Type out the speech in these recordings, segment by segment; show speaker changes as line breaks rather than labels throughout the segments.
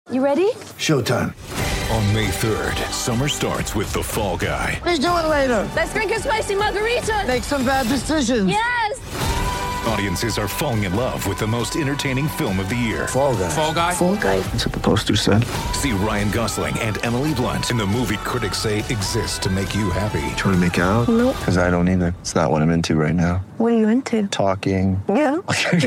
You ready?
Showtime.
On May 3rd, summer starts with The Fall Guy.
Let's do it later.
Let's drink a spicy margarita.
Make some bad decisions.
Yes!
Audiences are falling in love with the most entertaining film of the year.
Fall Guy.
Fall Guy?
Fall guy.
That's what the poster said.
See Ryan Gosling and Emily Blunt in the movie critics say exists to make you happy.
Trying to make it out?
Nope.
Because I don't either. It's not what I'm into right now.
What are you into?
Talking.
Yeah.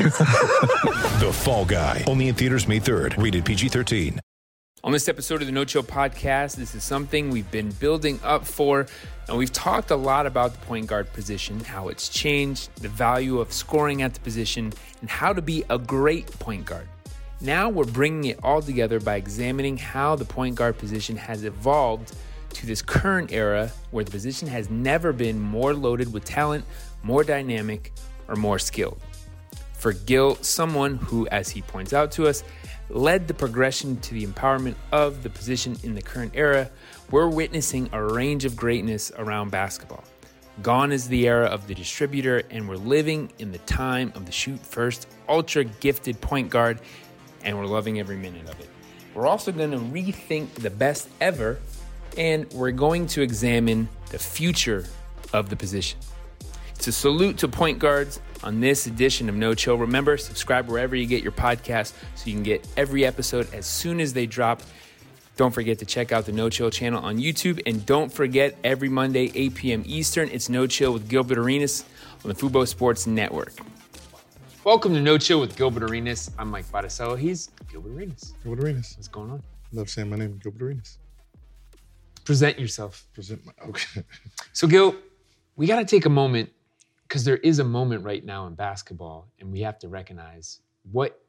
The Fall Guy. Only in theaters May 3rd. Rated PG-13.
On this episode of the No Chill Podcast, this is something we've been building up for, and we've talked a lot about the point guard position, how it's changed, the value of scoring at the position, and how to be a great point guard. Now we're bringing it all together by examining how the point guard position has evolved to this current era where the position has never been more loaded with talent, more dynamic, or more skilled. For Gil, someone who, as he points out to us, led the progression to the empowerment of the position in the current era, we're witnessing a range of greatness around basketball. Gone is the era of the distributor, and we're living in the time of the shoot-first, ultra-gifted point guard, and we're loving every minute of it. We're also going to rethink the best ever, and we're going to examine the future of the position. It's a salute to point guards on this edition of No Chill. Remember, subscribe wherever you get your podcast so you can get every episode as soon as they drop. Don't forget to check out the No Chill channel on YouTube. And don't forget, every Monday, 8 p.m. Eastern, it's No Chill with Gilbert Arenas on the Fubo Sports Network. Welcome to No Chill with Gilbert Arenas. I'm Mike Botticello. He's Gilbert Arenas.
Gilbert Arenas.
What's going on?
Love saying my name, Gilbert Arenas.
Present yourself.
Okay.
So, Gil, we got to take a moment, because there is a moment right now in basketball, and we have to recognize what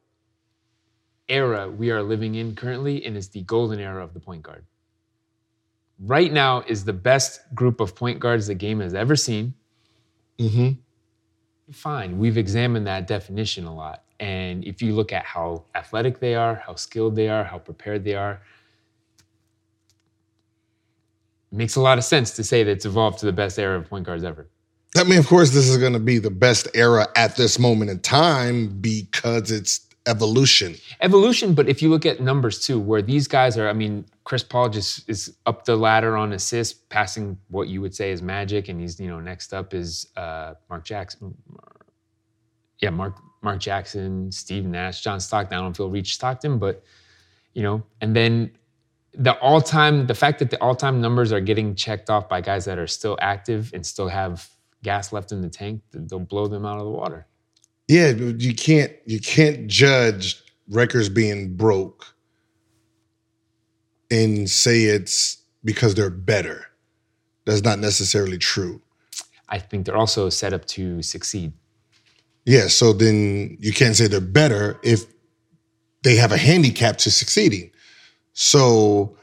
era we are living in currently, and it's the golden era of the point guard. Right now is the best group of point guards the game has ever seen.
Mm-hmm.
Fine, we've examined that definition a lot. And if you look at how athletic they are, how skilled they are, how prepared they are, it makes a lot of sense to say that it's evolved to the best era of point guards ever.
I mean, of course, this is going to be the best era at this moment in time because it's evolution.
Evolution, but if you look at numbers too, where these guys are, I mean, Chris Paul just is up the ladder on assists, passing what you would say is magic, and he's, next up is Mark Jackson. Yeah, Mark Jackson, Steve Nash, John Stockton. I don't feel reached Stockton, but, and then the fact that the all-time numbers are getting checked off by guys that are still active and still have gas left in the tank, they'll blow them out of the water.
Yeah, you can't judge records being broke and say it's because they're better. That's not necessarily true.
I think they're also set up to succeed.
Yeah, so then you can't say they're better if they have a handicap to succeeding. So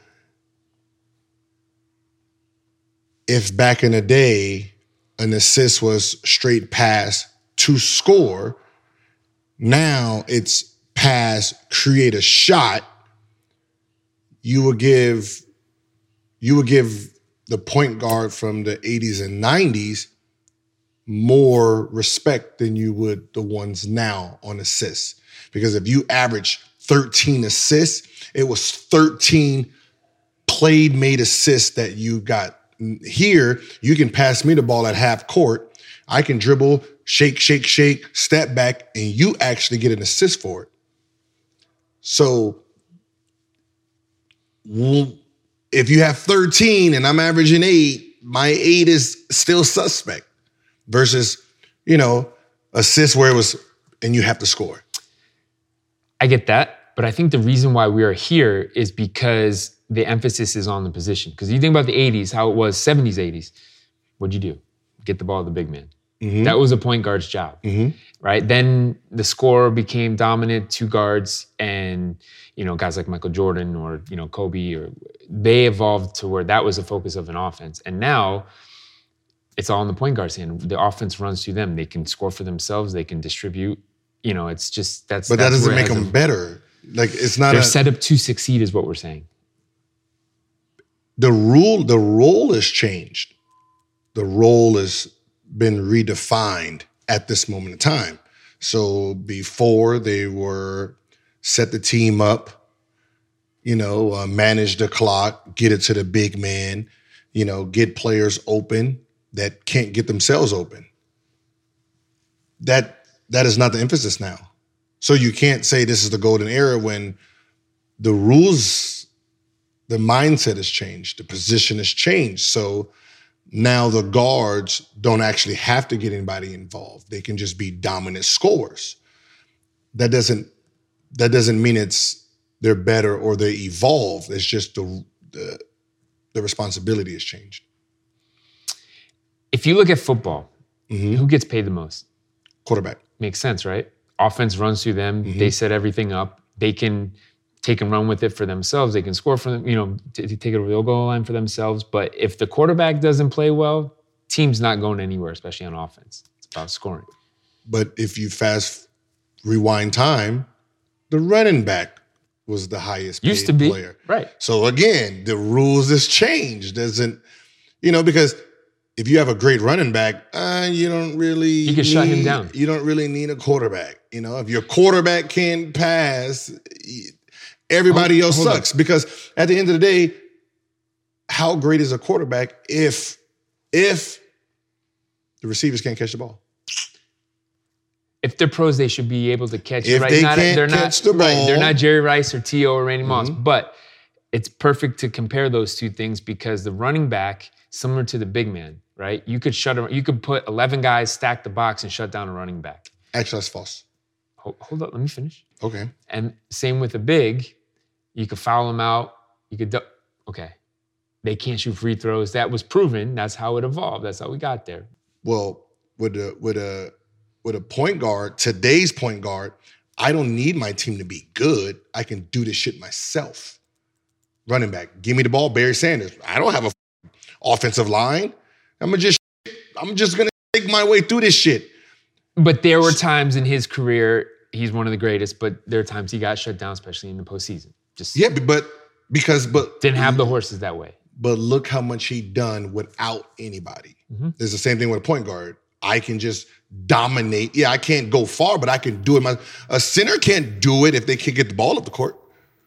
if back in the day, an assist was straight pass to score, now it's pass, create a shot. You would give the point guard from the 80s and 90s more respect than you would the ones now on assists. Because if you average 13 assists, it was 13 made assists that you got. Here, you can pass me the ball at half court. I can dribble, shake, step back, and you actually get an assist for it. So if you have 13 and I'm averaging 8, my 8 is still suspect versus, assists where it was, and you have to score.
I get that, but I think the reason why we are here is because the emphasis is on the position. Because you think about the 80s, how it was 70s, 80s. What'd you do? Get the ball to the big man. Mm-hmm. That was a point guard's job, right? Then the scorer became dominant, 2 guards, and guys like Michael Jordan or Kobe, or they evolved to where that was the focus of an offense. And now it's all in the point guard's hand. The offense runs through them. They can score for themselves. They can distribute. It's just that's.
But that doesn't make them better. Like it's not.
They're set up to succeed, is what we're saying.
The role has changed. The role has been redefined at this moment in time. So before they were set the team up manage the clock, get it to the big man, get players open that can't get themselves open. That is not the emphasis now. So you can't say this is the golden era when the rules, the mindset has changed, the position has changed. So now the guards don't actually have to get anybody involved. They can just be dominant scorers. That doesn't mean they're better or they evolve. It's just the responsibility has changed.
If you look at football, who gets paid the most?
Quarterback.
Makes sense, right? Offense runs through them. They set everything up. They can take and run with it for themselves. They can score for them, take it over the goal line for themselves. But if the quarterback doesn't play well, team's not going anywhere, especially on offense. It's about scoring.
But if you rewind time, the running back was the highest paid
Used to be,
player.
right.
So again, the rules has changed. Because if you have a great running back, you don't really
You can shut him down.
You don't really need a quarterback. If your quarterback can't pass, everybody else sucks. Because at the end of the day, how great is a quarterback if the receivers can't catch the ball?
If they're pros, they should be able to catch it.
If
Right?
they can't catch the ball.
They're not Jerry Rice or T.O. or Randy Moss. But it's perfect to compare those two things because the running back, similar to the big man, right? You could put 11 guys, stack the box, and shut down a running back.
Actually, that's false.
Hold up, let me finish.
Okay.
And same with the big, you could foul them out. Okay. They can't shoot free throws. That was proven. That's how it evolved. That's how we got there.
Well, with a point guard, today's point guard, I don't need my team to be good. I can do this shit myself. Running back, give me the ball, Barry Sanders. I don't have a offensive line. I'm just gonna take my way through this shit.
But there were times in his career, he's one of the greatest, but there are times he got shut down, especially in the postseason. But didn't have the horses that way.
But look how much he done without anybody. It's the same thing with a point guard. I can just dominate. Yeah, I can't go far, but I can do it. A center can't do it if they can't get the ball up the court.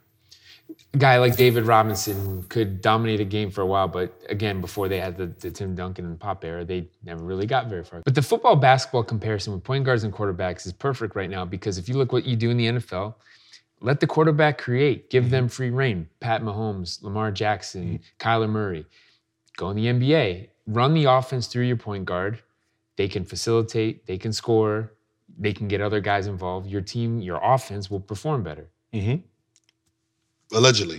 A guy like David Robinson could dominate a game for a while, but again, before they had the Tim Duncan and Pop era, they never really got very far. But the football-basketball comparison with point guards and quarterbacks is perfect right now because if you look what you do in the NFL, let the quarterback create. Give them free reign. Pat Mahomes, Lamar Jackson, Kyler Murray. Go in the NBA. Run the offense through your point guard. They can facilitate. They can score. They can get other guys involved. Your team, your offense will perform better.
Allegedly.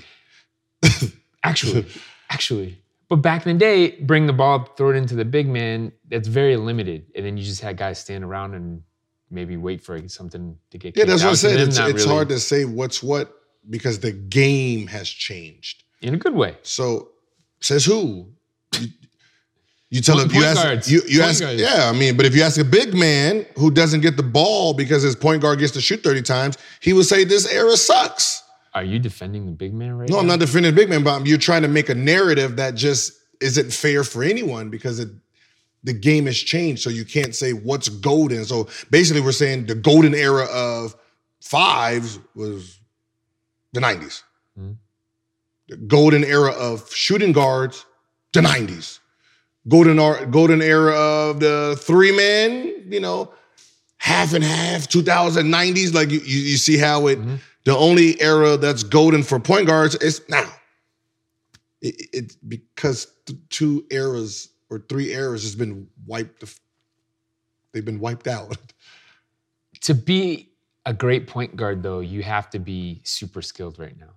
Actually. But back in the day, bring the ball up, throw it into the big man, that's very limited. And then you just had guys stand around and maybe wait for something to get kicked out.
Yeah, that's what I said. It's
really
hard to say what's what because the game has changed.
In a good way.
So, says who? You tell him, you ask, yeah, I mean, but if you ask a big man who doesn't get the ball because his point guard gets to shoot 30 times, he would say this era sucks.
Are you defending the big man right now?
No, I'm not defending the big man, but you're trying to make a narrative that just isn't fair for anyone because the game has changed. So you can't say what's golden. So basically we're saying the golden era of fives was the 90s. The golden era of shooting guards, the 90s. Golden era of the three men, half and half, 2090s. Like you see how it, the only era that's golden for point guards is now. It's because 2 eras or 3 eras has been wiped. They've been wiped out.
To be a great point guard, though, you have to be super skilled right now.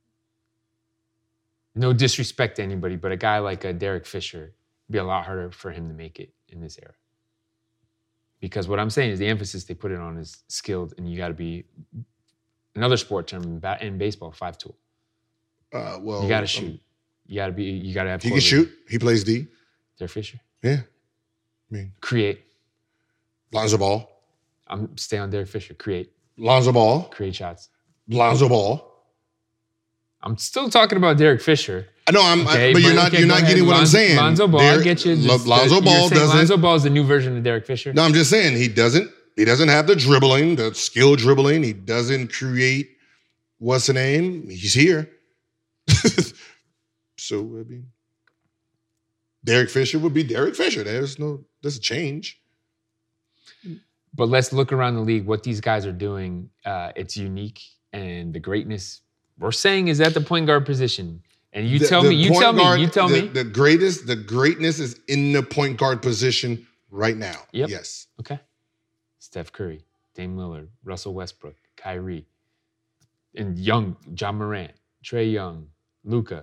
No disrespect to anybody, but a guy like Derek Fisher, it'd be a lot harder for him to make it in this era. Because what I'm saying is the emphasis they put it on is skilled, and you got to be, another sport term in baseball, 5-tool.
Well,
you got to shoot. You got to have.
He can shoot. He plays D.
Derek Fisher.
Yeah. I mean,
create.
Lonzo Ball.
I'm stay on Derek Fisher. Create.
Lonzo Ball.
Create shots.
Lonzo Ball.
I'm still talking about Derek Fisher.
No, but you're not getting what I'm saying.
Lonzo Ball, I get you.
Lonzo Ball doesn't.
Lonzo Ball is the new version of Derek Fisher.
No, I'm just saying he doesn't have the dribbling, the skill dribbling. He doesn't create. What's the name? He's here. So, I mean, Derek Fisher would be Derek Fisher. There's a change.
But let's look around the league, what these guys are doing. It's unique, and the greatness we're saying is at the point guard position. And you tell me.
The greatness is in the point guard position right now.
Yep.
Yes.
Okay. Steph Curry, Dame Lillard, Russell Westbrook, Kyrie, and Young, John Morant, Trae Young, Luka,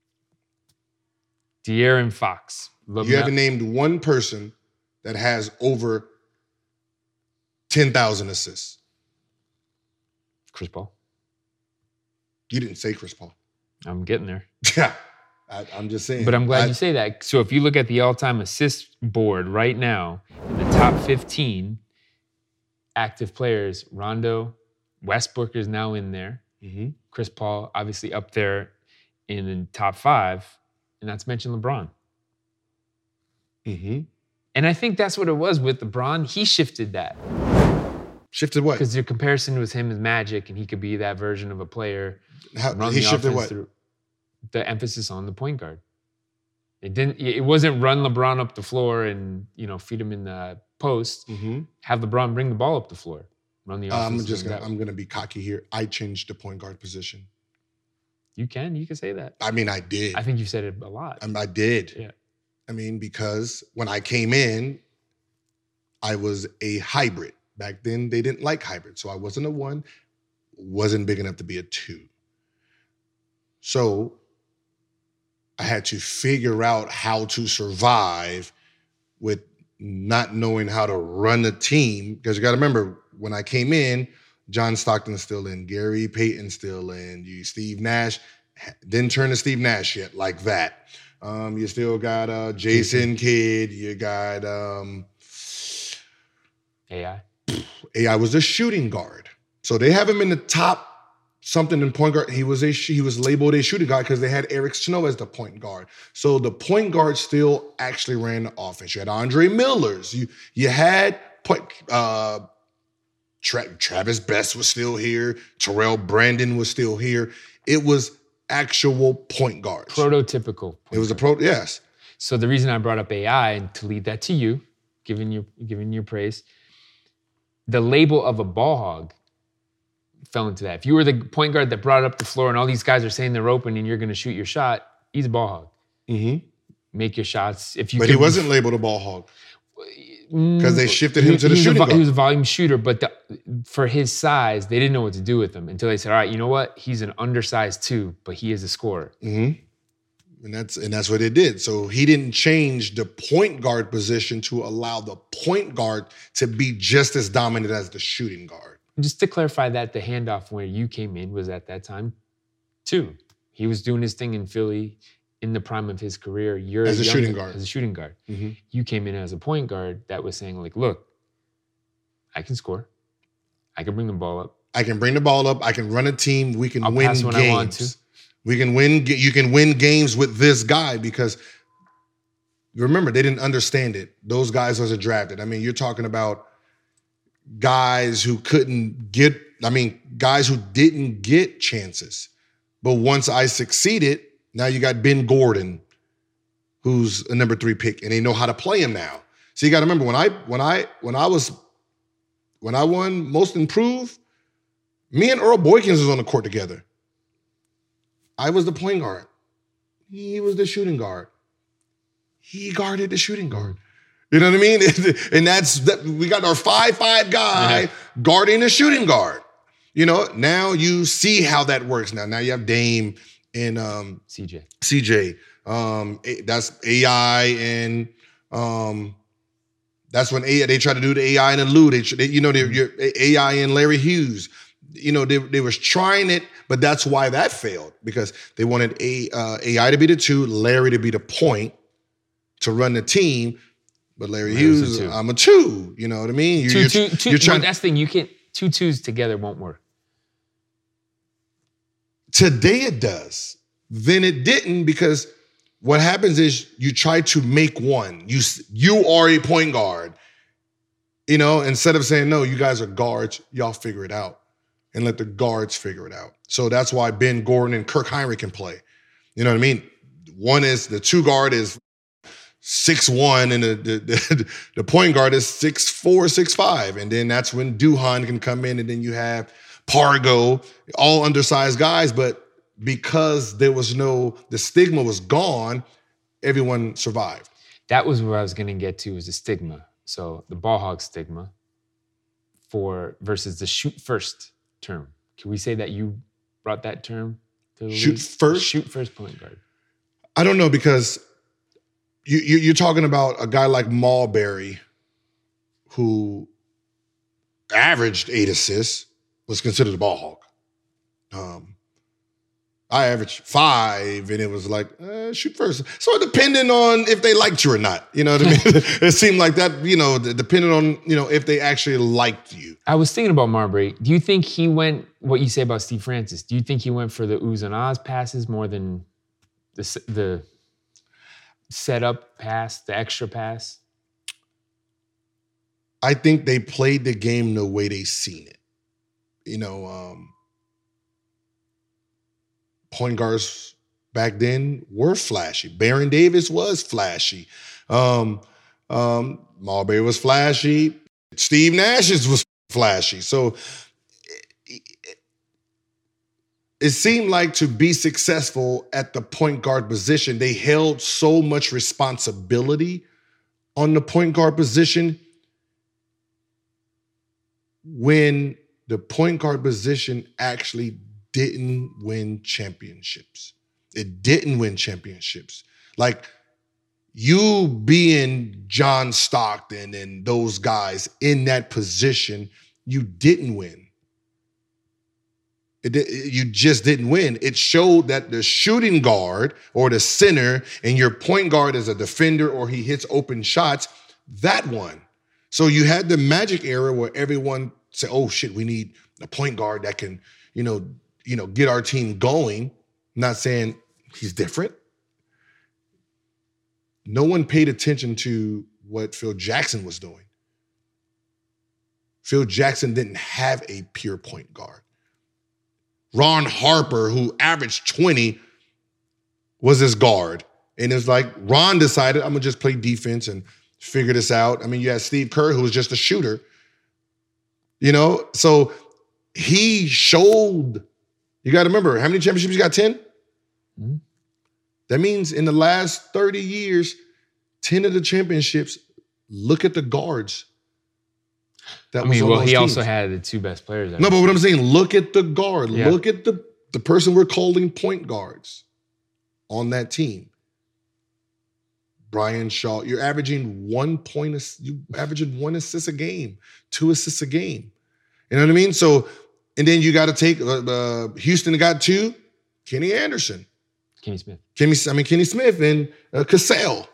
De'Aaron Fox.
You haven't named one person that has over 10,000 assists.
Chris Paul.
You didn't say Chris Paul.
I'm getting there.
Yeah. I'm just saying.
But I'm glad you say that. So if you look at the all-time assist board right now, in the top 15 active players, Rondo, Westbrook is now in there.
Mm-hmm.
Chris Paul, obviously up there in the top 5, and not to mention LeBron.
Mm-hmm.
And I think that's what it was with LeBron. He shifted that.
Shifted what?
Because your comparison was him as Magic, and he could be that version of a player.
He shifted what?
The emphasis on the point guard. It wasn't run LeBron up the floor and, feed him in the post.
Mm-hmm.
Have LeBron bring the ball up the floor. Run the offense.
I'm gonna be cocky here. I changed the point guard position.
You can say that.
I mean, I did.
I think you said it a lot.
I did.
Yeah.
I mean, because when I came in, I was a hybrid. Back then, they didn't like hybrid. So I wasn't a 1, wasn't big enough to be a 2. So I had to figure out how to survive with not knowing how to run a team. Because you got to remember, when I came in, John Stockton's still in, Gary Payton's still in, Steve Nash didn't turn to Steve Nash yet like that. You still got Jason Kidd. You got
AI.
AI was a shooting guard, so they have him in the top something in point guard. He was labeled a shooting guard because they had Eric Snow as the point guard. So the point guard still actually ran the offense. You had Andre Millers. You had Travis Best was still here. Terrell Brandon was still here. It was actual point guards.
Prototypical.
It was yes.
So the reason I brought up AI, and to lead that to you, giving your praise, the label of a ball hog fell into that. If you were the point guard that brought it up the floor and all these guys are saying they're open and you're going to shoot your shot, he's a ball hog.
Mm-hmm.
Make your shots.
But he wasn't labeled a ball hog because they shifted him to the shooting guard.
He was a volume shooter, but for his size, they didn't know what to do with him until they said, all right, you know what? He's an undersized 2, but he is a scorer.
Mm-hmm. And that's what they did. So he didn't change the point guard position to allow the point guard to be just as dominant as the shooting guard.
Just to clarify that, the handoff where you came in was at that time 2. He was doing his thing in Philly in the prime of his career. As a shooting guard.
Mm-hmm.
You came in as a point guard that was saying, like, look, I can score. I can bring the ball up.
I can run a team. We can win
pass when
games.
I want to.
We can win. You can win games with this guy because remember, they didn't understand it. Those guys wasn't drafted. I mean, you're talking about guys who didn't get chances. But once I succeeded, now you got Ben Gordon, who's a number 3 pick, and they know how to play him now. So you got to remember when I won Most Improved, me and Earl Boykins was on the court together. I was the point guard. He was the shooting guard. He guarded the shooting guard. You know what I mean? And we got our 5'5" guy guarding the shooting guard. Now you see how that works. Now you have Dame and CJ. That's AI, and that's when they try to do the AI and the Lou. Your AI and Larry Hughes. They was trying it, but that's why that failed, because they wanted AI to be the 2, Larry to be the point to run the team. But Larry Hughes, I'm a 2. You know what I mean?
You're trying. That's the thing. You can't. 2 2s together won't work.
Today it does. Then it didn't, because what happens is you try to make one. You are a point guard. Instead of saying, no, you guys are guards, y'all figure it out. And let the guards figure it out. So that's why Ben Gordon and Kirk Hinrich can play. You know what I mean? The two guard is 6'1", and the point guard is 6'4", 6'5". And then that's when Duhan can come in, and then you have Pargo, all undersized guys. But because the stigma was gone, everyone survived.
That was where I was going to get to, was the stigma. So the ball hog stigma versus the shoot first term. Can we say that you brought that term to the league? Shoot first point guard.
I don't know, because you're talking about a guy like Marbury, who averaged 8 assists, was considered a ball hog. I averaged 5, and it was like, shoot first. So depending on if they liked you or not, you know what I mean? It seemed like that, depending on, if they actually liked you.
I was thinking about Marbury. Do you think he went, what you say about Steve Francis, do you think he went for the oohs and ahs passes more than the setup pass, the extra pass?
I think they played the game the way they seen it. Point guards back then were flashy. Baron Davis was flashy. Marbury was flashy. Steve Nash's was flashy. So it seemed like, to be successful at the point guard position, they held so much responsibility on the point guard position, when the point guard position actually didn't win championships. It didn't win championships. Like, you being John Stockton and those guys in that position, you didn't win. You just didn't win. It showed that the shooting guard or the center, and your point guard is a defender or he hits open shots, that won. So you had the Magic era where everyone said, oh shit, we need a point guard that can, get our team going. I'm not saying he's different. No one paid attention to what Phil Jackson was doing. Phil Jackson didn't have a pure point guard. Ron Harper, who averaged 20, was his guard. And it's like, Ron decided, I'm going to just play defense and figure this out. I mean, you had Steve Kerr, who was just a shooter. So he showed. You got to remember, how many championships you got? 10? Mm-hmm. That means in the last 30 years, 10 of the championships, look at the guards.
He also had the 2 best players.
No, but what I'm saying, look at the guard. Yeah. Look at the person we're calling point guards on that team. Brian Shaw, you're averaging 1 point, you averaging 1 assist a game, 2 assists a game. You know what I mean? So, and then you got to take Houston got 2, Kenny Anderson.
Kenny Smith.
Kenny Smith and Cassell.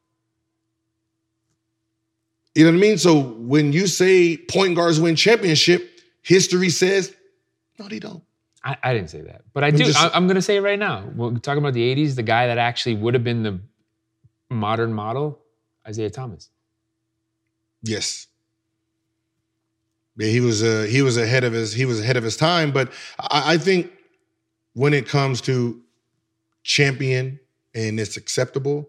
You know what I mean? So when you say point guards win championship, history says, no, they don't.
I didn't say that. But I do. I'm going to say it right now. We're talking about the 80s, the guy that actually would have been the modern model, Isaiah Thomas.
Yes. Yeah, he was ahead of his time. But I think when it comes to champion and it's acceptable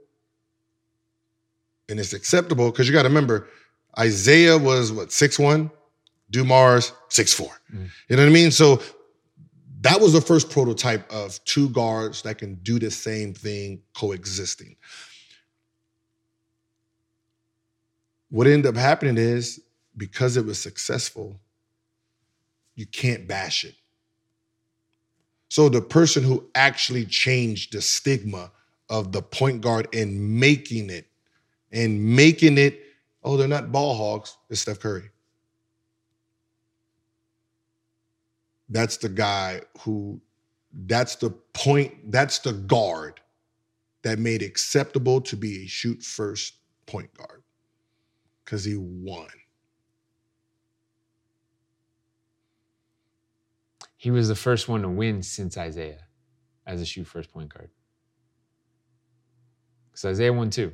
because you got to remember, Isaiah was 6'1", Dumars 6'4". You know what I mean? So that was the first prototype of 2 guards that can do the same thing coexisting. What ended up happening is, because it was successful, you can't bash it. So the person who actually changed the stigma of the point guard and making it, oh, they're not ball hogs, it's Steph Curry. That's the guy that's the guard that made it acceptable to be a shoot first point guard, because he won.
He was the first one to win since Isaiah as a shoot first point guard. Because Isaiah won 2.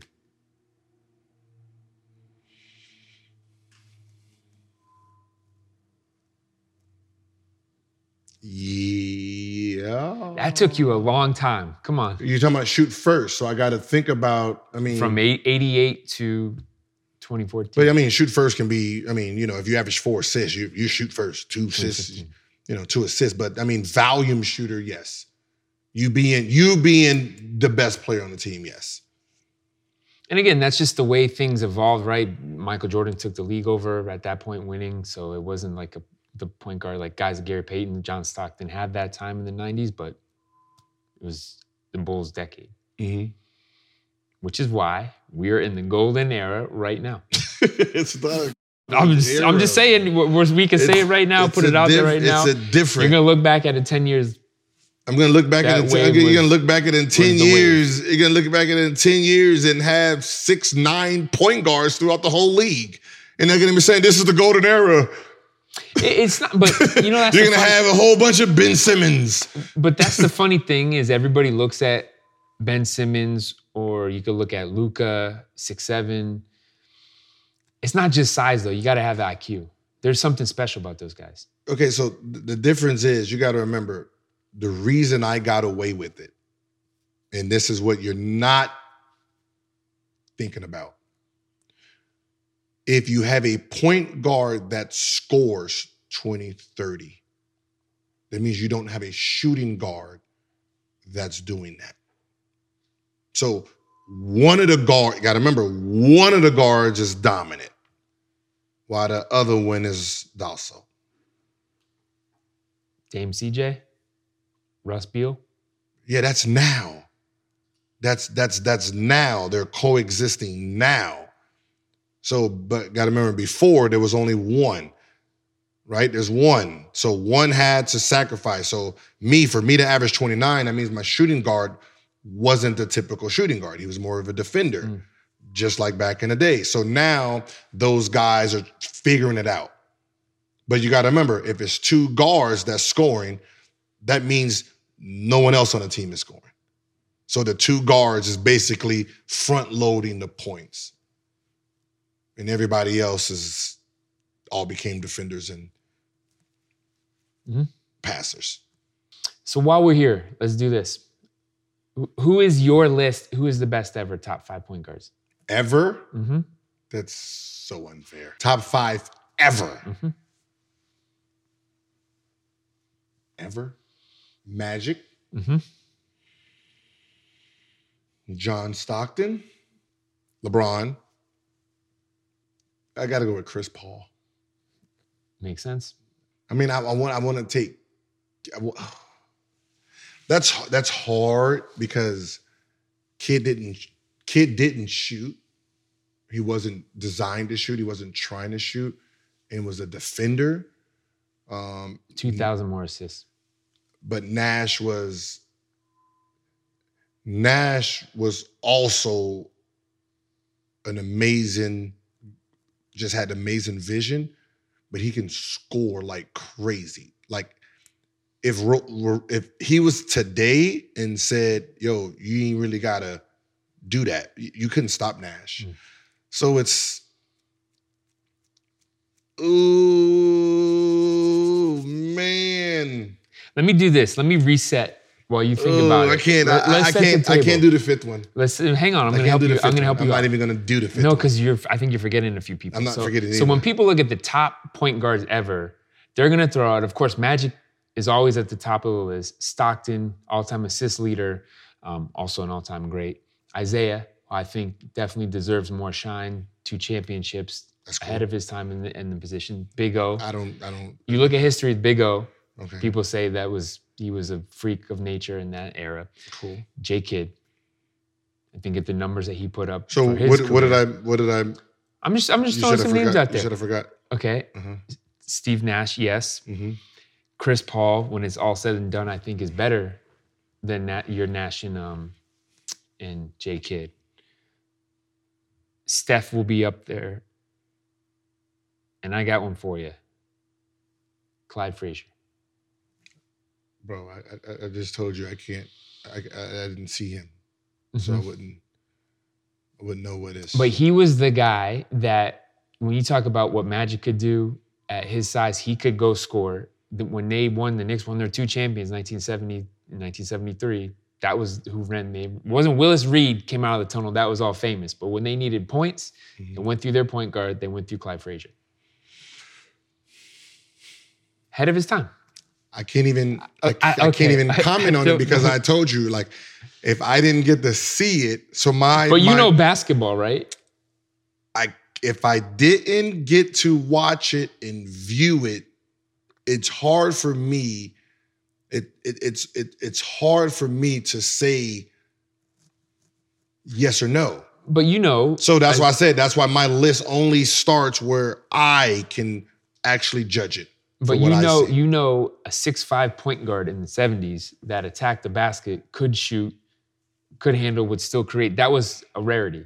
Yeah. Yeah.
That took you a long time. Come on.
You're talking about shoot first, so I got to think about,
From 88 to 2014.
But I mean, shoot first can be, if you average 4 assists, you shoot first, 2 assists, 2 assists. But I mean, volume shooter, yes. You being the best player on the team, yes.
And again, that's just the way things evolved, right? Michael Jordan took the league over at that point, winning. So it wasn't like the point guard like guys like Gary Payton, John Stockton had that time in the 90s, but it was the Bulls' decade.
Mm-hmm.
Which is why we're in the golden era right now.
It's not.
I'm just saying, we can say it right now, put it out there right now.
It's a different.
You're going to look back at it 10 years.
I'm going to look back at it. You're going to look back at it in 10 years. You're going to look back at it in 10 years and have 6'9" point guards throughout the whole league. And they're going to be saying, this is the golden era.
It's not, but that's
you're going to have a whole bunch of Ben Simmons.
But that's the funny thing is everybody looks at Ben Simmons, or you could look at Luka, 6'7". It's not just size, though. You got to have IQ. There's something special about those guys.
Okay, so the difference is you got to remember the reason I got away with it, and this is what you're not thinking about. If you have a point guard that scores 20, 30, that means you don't have a shooting guard that's doing that. So one of the guards, you got to remember, one of the guards is dominant, while the other one is docile.
Dame CJ, Russ Beal.
Yeah, that's now. That's now. They're coexisting now. So, but got to remember, before there was only one, right? There's one. So one had to sacrifice. So for me to average 29, that means my shooting guard wasn't the typical shooting guard. He was more of a defender, just like back in the day. So now those guys are figuring it out. But you got to remember, if it's 2 guards that's scoring, that means no one else on the team is scoring. So the 2 guards is basically front loading the points. And everybody else all became defenders and passers.
So while we're here, let's do this. Who is your list? Who is the best ever top 5 point guards?
Ever?
Mm-hmm.
That's so unfair. Top 5 ever.
Mm-hmm.
Ever? Magic.
Mm-hmm.
John Stockton. LeBron. I got to go with Chris Paul.
Makes sense.
I mean, I want to take. That's hard because kid didn't shoot. He wasn't designed to shoot. He wasn't trying to shoot, and was a defender.
2,000 more assists.
But Nash was also an amazing. Just had amazing vision, but he can score like crazy. Like if he was today and said, "Yo, you ain't really gotta do that," you couldn't stop Nash. So it's, ooh man.
Let me do this. Let me reset while you think about it.
I can't do the 5th one.
Hang on. I'm going to help you. I'm going to help you.
I'm not even going to do the 5th one.
No, because I think you're forgetting a few people.
I'm not forgetting.
So when people look at the top point guards ever, they're going to throw out, of course, Magic is always at the top of the list. Stockton, all-time assist leader, also an all-time great. Isaiah, I think definitely deserves more shine. 2 championships ahead of his time in the position. Big O.
I don't.
You look at history with Big O.
Okay.
People say he was a freak of nature in that era.
Cool.
J Kidd. I think at the numbers that he put up.
So
for his
what did I?
I'm just throwing some names out there.
You should have forgot.
Okay. Steve Nash, yes.
Mm-hmm.
Chris Paul, when it's all said and done, I think is better than your Nash and J Kidd. Steph will be up there. And I got one for you. Clyde Frazier.
Bro, I just told you I can't. I didn't see him, so I wouldn't know what it is.
But he was the guy that when you talk about what Magic could do at his size, he could go score when they won, the Knicks won their 2 champions, 1970 and 1973. That was who ran. It wasn't Willis Reed came out of the tunnel. That was all famous. But when they needed points, they went through their point guard. They went through Clyde Frazier. Ahead of his time.
I can't even can't even comment on it because I told you, like, if I didn't get to see it, so
But you know basketball, right?
If I didn't get to watch it and view it, it's hard for me. It's hard for me to say yes or no.
But you know.
So that's why I said, that's why my list only starts where I can actually judge it.
But you know a 6'5" point guard in the 70s that attacked the basket, could shoot, could handle, would still create. That was a rarity.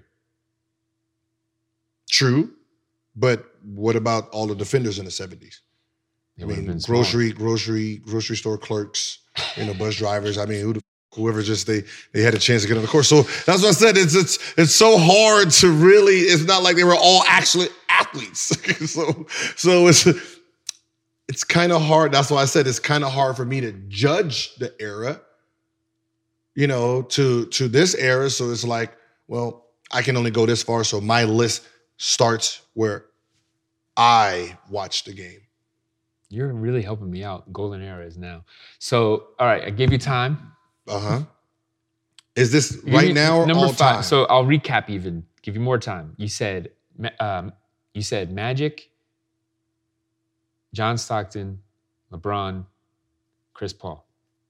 True. But what about all the defenders in the 70s? I mean, grocery store clerks, bus drivers. I mean, whoever just they had a chance to get on the court. So that's what I said. It's so hard to really. It's not like they were all actually athletes. so it's kind of hard. That's why I said it's kind of hard for me to judge the era. To this era. So it's like, well, I can only go this far. So my list starts where I watched the game.
You're really helping me out. Golden era is now. So, all right, I gave you time.
Is this right now or
number
all
5?
time?
So I'll recap even. Give you more time. You said Magic, John Stockton, LeBron, Chris Paul.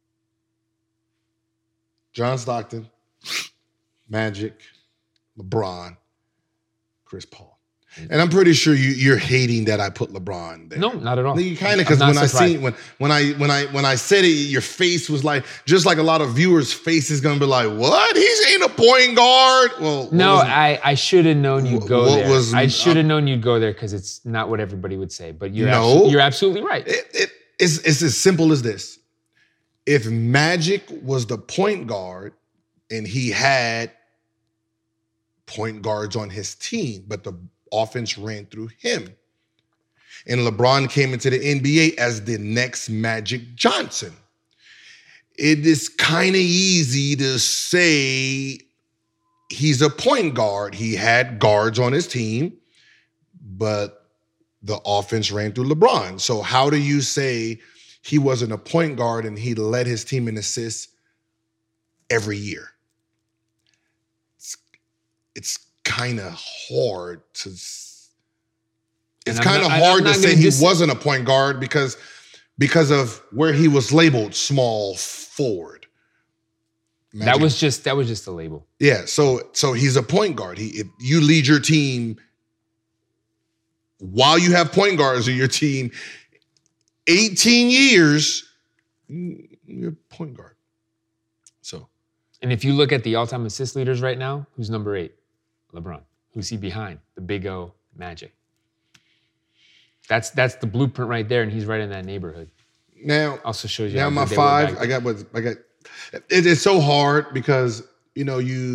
John Stockton, Magic, LeBron, Chris Paul. And I'm pretty sure you're hating that I put LeBron there.
No, not at all.
You kind of, because when I said it, your face was like, just like a lot of viewers' faces gonna be like, what? He ain't a point guard. Well,
no, I should have known you'd go there. I should have known you'd go there because it's not what everybody would say. But you're absolutely right.
It's as simple as this. If Magic was the point guard and he had point guards on his team, but the offense ran through him, and LeBron came into the NBA as the next Magic Johnson, it is kind of easy to say he's a point guard. He had guards on his team, but the offense ran through LeBron. So how do you say he wasn't a point guard and he led his team in assists every year? It's kind of hard to. It's kind of hard to say he wasn't a point guard because of where he was labeled small forward.
That was just a label.
Yeah, so he's a point guard. If you lead your team while you have point guards on your team, 18 years, you're a point guard. So,
and if you look at the all-time assist leaders right now, who's number 8? LeBron. Who's he behind? The Big O, Magic. That's the blueprint right there, and he's right in that neighborhood.
Now,
also shows you.
Now my 5, I got. It's so hard because it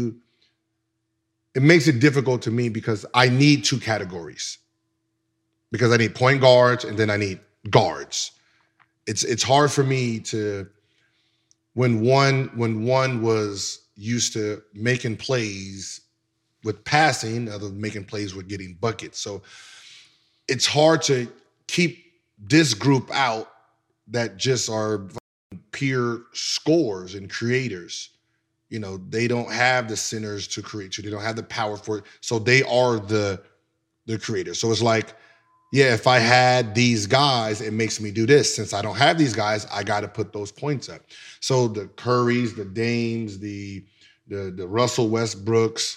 makes it difficult to me because I need 2 categories. Because I need point guards and then I need guards. It's hard for me to when one was used to making plays with passing, other making plays with getting buckets. So it's hard to keep this group out that just are pure scorers and creators. They don't have the centers to create. They don't have the power for it. So they are the creators. So it's like, yeah, if I had these guys, it makes me do this. Since I don't have these guys, I got to put those points up. So the Currys, the Dames, the Russell Westbrooks,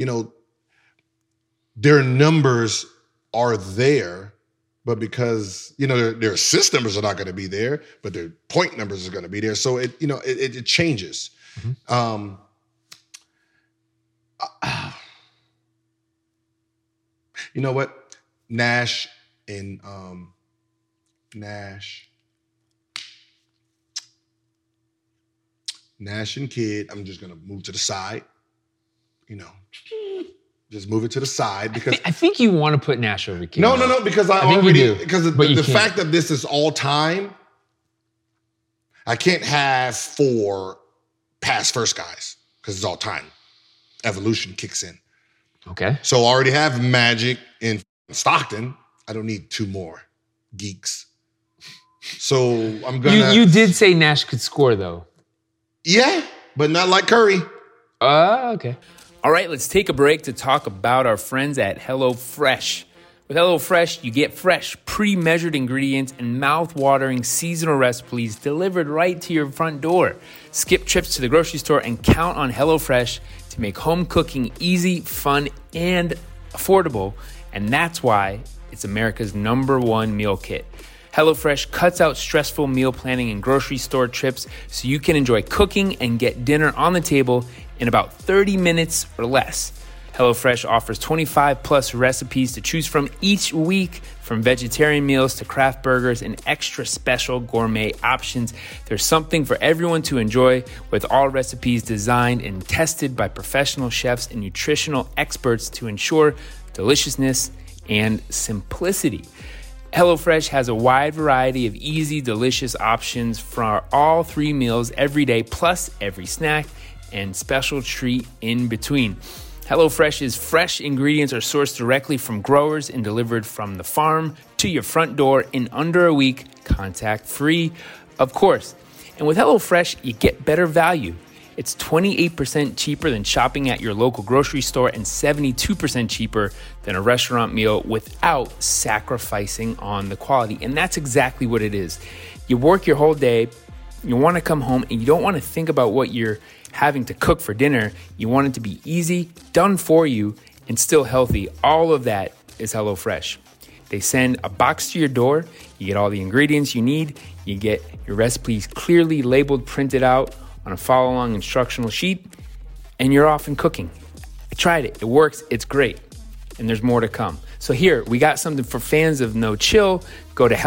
their numbers are there, but because their assist numbers are not going to be there, but their point numbers are going to be there. So it changes. Mm-hmm. You know what? Nash and Kidd, I'm just gonna move to the side. Just move it to the side because
I think you want to put Nash over Kidd.
No, because because the fact that this is all time, I can't have 4 pass first guys because it's all time. Evolution kicks in.
Okay.
So I already have Magic in Stockton. I don't need 2 more geeks. So I'm gonna.
You did say Nash could score though.
Yeah, but not like Curry.
Okay.
All right, let's take a break to talk about our friends at HelloFresh. With HelloFresh, you get fresh, pre-measured ingredients and mouth-watering seasonal recipes delivered right to your front door. Skip trips to the grocery store and count on HelloFresh to make home cooking easy, fun, and affordable. And that's why it's America's #1 meal kit. HelloFresh cuts out stressful meal planning and grocery store trips so you can enjoy cooking and get dinner on the table in about 30 minutes or less. HelloFresh offers 25 plus recipes to choose from each week, from vegetarian meals to craft burgers and extra special gourmet options. There's something for everyone to enjoy, with all recipes designed and tested by professional chefs and nutritional experts to ensure deliciousness and simplicity. HelloFresh has a wide variety of easy, delicious options for all 3 meals every day, plus every snack and special treat in between. HelloFresh's fresh ingredients are sourced directly from growers and delivered from the farm to your front door in under a week, contact-free, of course. And with HelloFresh, you get better value. It's 28% cheaper than shopping at your local grocery store and 72% cheaper than a restaurant meal without sacrificing on the quality. And that's exactly what it is. You work your whole day, you want to come home, and you don't want to think about what you're having to cook for dinner. You want it to be easy, done for you, and still healthy. All of that is HelloFresh. They send a box to your door. You get all the ingredients you need. You get your recipes clearly labeled, printed out on a follow-along instructional sheet, and you're off and cooking. I tried it. It works. It's great. And there's more to come. So here, we got something for fans of No Chill. Go to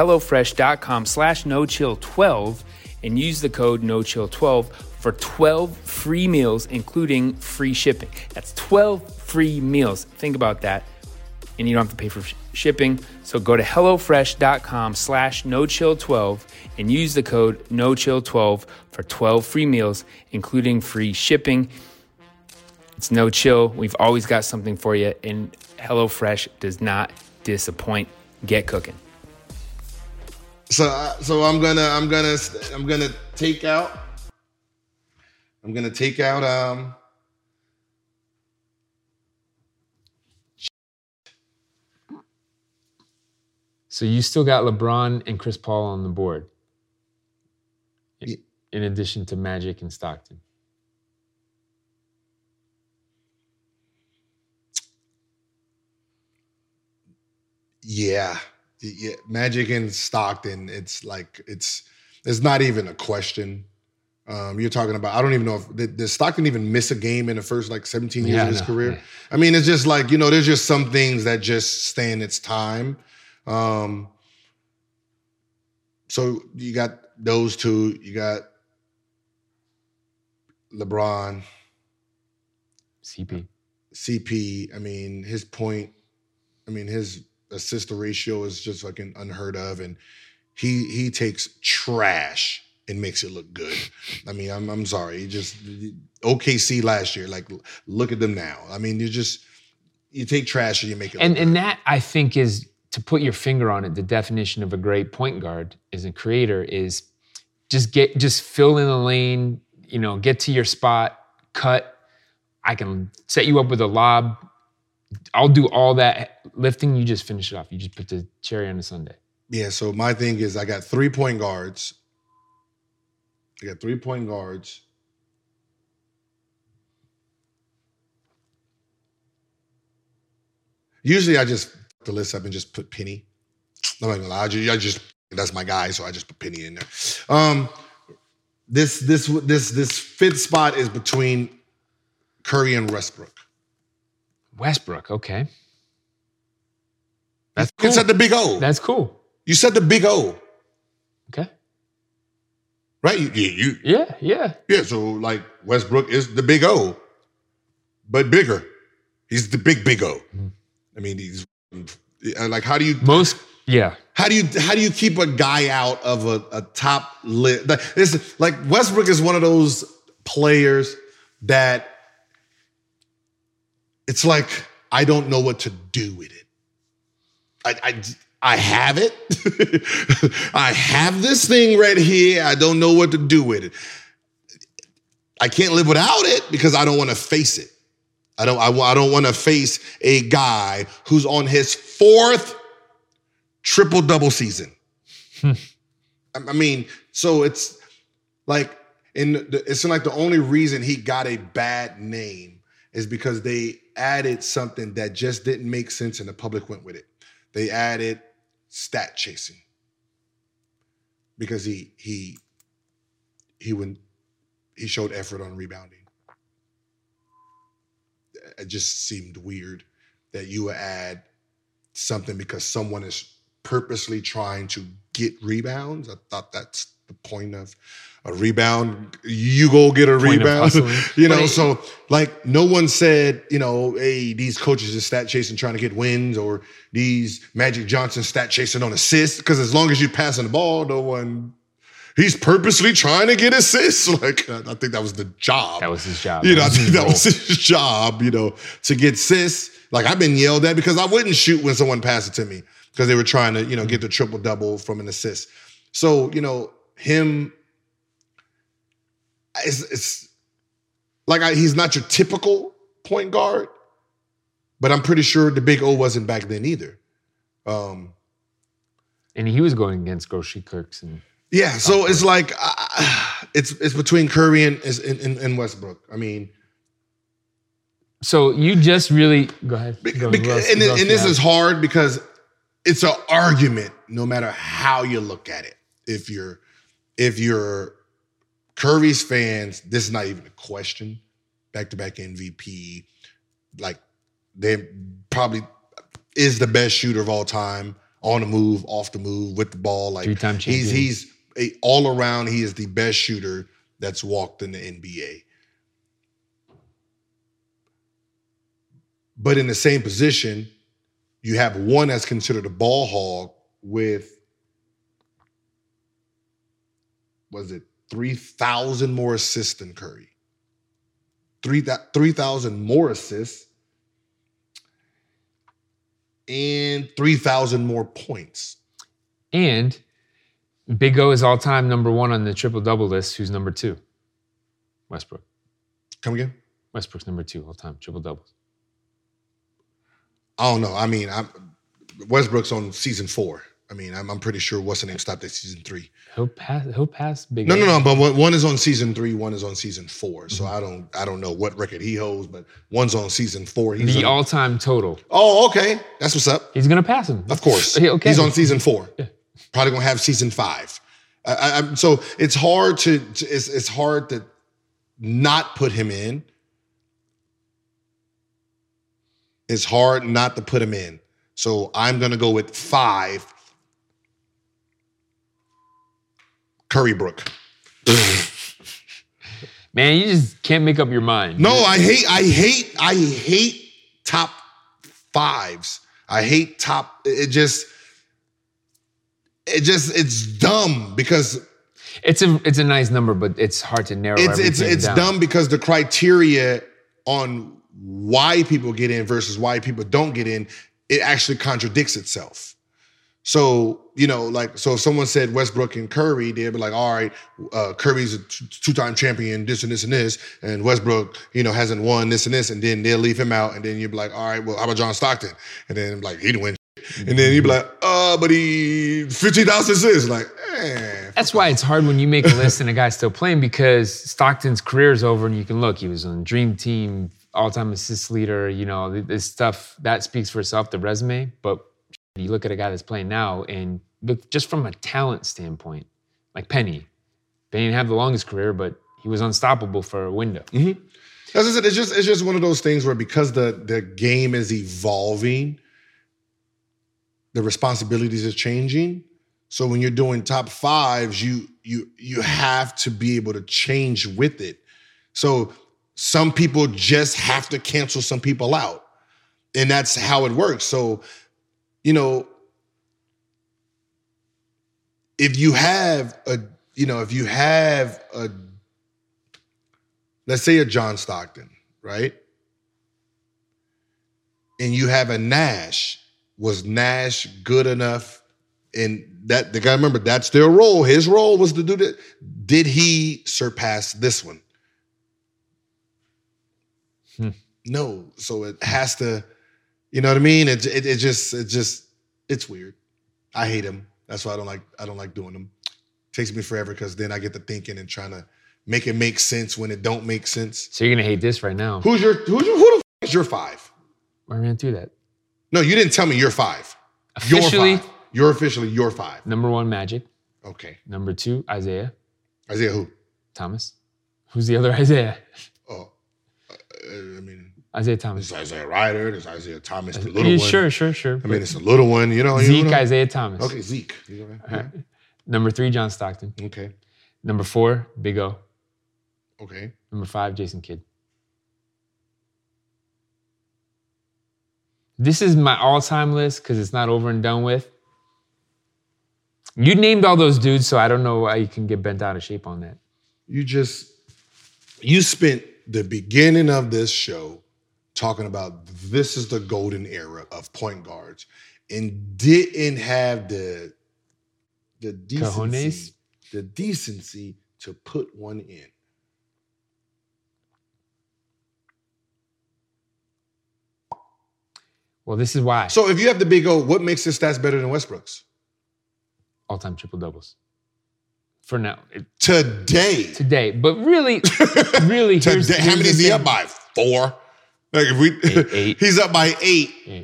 HelloFresh.com/NoChill12 and use the code NoChill12 for 12 free meals, including free shipping. That's 12 free meals. Think about that. And you don't have to pay for shipping. So go to HelloFresh.com/NoChill12 and use the code NoChill12 for 12 free meals, including free shipping. It's No Chill. We've always got something for you, and HelloFresh does not disappoint. Get cooking.
So I'm gonna take out.
So you still got LeBron and Chris Paul on the board, in addition to Magic and Stockton.
Yeah, Magic and Stockton. It's not even a question. You're talking about, I don't even know if did Stockton even miss a game in the first 17 years of his career. Yeah. I mean, it's just there's just some things that just stand its time. So you got those two. You got LeBron, CP. I mean, his assist to ratio is just fucking unheard of, and he takes trash and makes it look good. I mean, I'm sorry. OKC last year, look at them now. I mean, you take trash and you make it look good.
And that, I think, is, to put your finger on it, the definition of a great point guard as a creator is just fill in the lane, get to your spot, cut. I can set you up with a lob. I'll do all that lifting. You just finish it off. You just put the cherry on the sundae.
Yeah, so my thing is I got 3 point guards. Usually I just the list up and just put Penny. I'm not gonna lie. That's my guy, so I just put Penny in there. This 5th spot is between Curry and Westbrook.
Westbrook, okay. That's
cool. You said the big O.
That's cool.
You said the big O.
Okay.
Right?
Yeah.
Yeah, so Westbrook is the big O, but bigger. He's the big O. Mm-hmm. I mean, he's how do you...
Yeah.
How do you keep a guy out of a top list? Like Westbrook is one of those players that it's like I don't know what to do with it. I have it. I have this thing right here. I don't know what to do with it. I can't live without it because I don't want to face it. I don't want to face a guy who's on his 4th triple-double season. I mean, so it's like it's like the only reason he got a bad name is because they added something that just didn't make sense and the public went with it. They added stat chasing because he showed effort on rebounding. It just seemed weird that you would add something because someone is purposely trying to get rebounds. I thought that's the point of a rebound. You go get a rebound, so like no one said, hey, these coaches are stat chasing trying to get wins or these Magic Johnson stat chasing on assists. Because as long as you're passing the ball, he's purposely trying to get assists. Like, I think that was the job.
That was his job.
I think that was his job, to get assists. Like, I've been yelled at because I wouldn't shoot when someone passed it to me because they were trying to, get the triple-double from an assist. So, him, it's like he's not your typical point guard, but I'm pretty sure the Big O wasn't back then either.
And he was going against Grocery Clerks and...
Yeah, so it's like it's between Curry and Westbrook. I mean,
so you just really go ahead.
This is hard because it's an argument no matter how you look at it. If you're Curry's fans, this is not even a question. Back-to-back MVP, like they probably is the best shooter of all time. On the move, off the move, with the ball. Like
3-time champion.
He's all around, he is the best shooter that's walked in the NBA. But in the same position, you have one that's considered a ball hog with, 3,000 more assists than Curry. 3,000 more assists and 3,000 more points.
And Big O is all-time number 1 on the triple-double list. Who's number 2? Westbrook.
Come again?
Westbrook's number 2 all-time triple-doubles.
I don't know. I mean, Westbrook's on season 4. I mean, I'm pretty sure what's the name stopped at season 3.
He'll pass Big O.
No. But one is on season 3, one is on season 4. So I don't know what record he holds, but one's on season 4.
He's the all-time total.
Oh, okay. That's what's up.
He's gonna pass him,
of course.
Okay.
He's on season 4.
Yeah.
Probably gonna have season 5. So it's hard it's hard to not put him in. It's hard not to put him in. So I'm gonna go with 5. Currybrook.
Man, you just can't make up your mind.
No, I hate top 5s. I hate top. It's dumb because
it's a nice number, but it's hard to narrow everything
it's
down.
dumb because the criteria on why people get in versus why people don't get in, it actually contradicts itself. So, so if someone said Westbrook and Curry, they'd be like, all right, Curry's a 2-time champion, this and this and this, and Westbrook, hasn't won this and this, and then they'll leave him out, and then you'd be like, all right, well, how about John Stockton? And then like, he didn't win. And then you'd be like, but he 15,000 assists. Like,
That's why it's hard when you make a list and a guy's still playing because Stockton's career is over and you can look, he was on Dream Team, all-time assist leader, this stuff, that speaks for itself, the resume, but you look at a guy that's playing now and look just from a talent standpoint, like Penny. They didn't have the longest career, but he was unstoppable for a window.
Mm-hmm. As I said, it's just one of those things where because the game is evolving, the responsibilities are changing. So when you're doing top 5s, you have to be able to change with it. So some people just have to cancel some people out. And that's how it works. So, if you have let's say a John Stockton, right? And you have a Nash. Was Nash good enough? And that the guy, remember, that's their role. His role was to do that. Did he surpass this one? No. So it has to, you know what I mean? It's weird. I hate him. That's why I don't like doing them. Takes me forever because then I get to thinking and trying to make it make sense when it don't make sense.
So you're gonna hate this right now.
Who the f is your 5?
We're gonna do that.
No, you didn't tell me you're 5.
Officially,
You're 5. You're officially your 5.
Number 1, Magic.
Okay.
Number 2, Isaiah
Isaiah who?
Thomas. Who's the other Isaiah?
Oh, I mean,
Isaiah Thomas.
there's Isaiah Ryder. There's Isaiah Thomas, the little one.
Sure.
I mean, it's a little one, you know.
Zeke,
you know.
Isaiah Thomas.
Okay, Zeke. You know,
All right. Number 3, John Stockton.
Okay.
Number 4, Big O.
Okay.
Number 5, Jason Kidd. This is my all-time list because it's not over and done with. You named all those dudes, so I don't know why you can get bent out of shape on that.
You spent the beginning of this show talking about this is the golden era of point guards and didn't have the
Cojones?
decency to put one in.
Well, this is why.
So if you have the Big O, what makes his stats better than Westbrook's?
All-time triple-doubles. For now.
Today.
But really, here's
How many
the
is he
thing.
up by? 4? Like if we
Eight.
He's up by 8.
Yeah.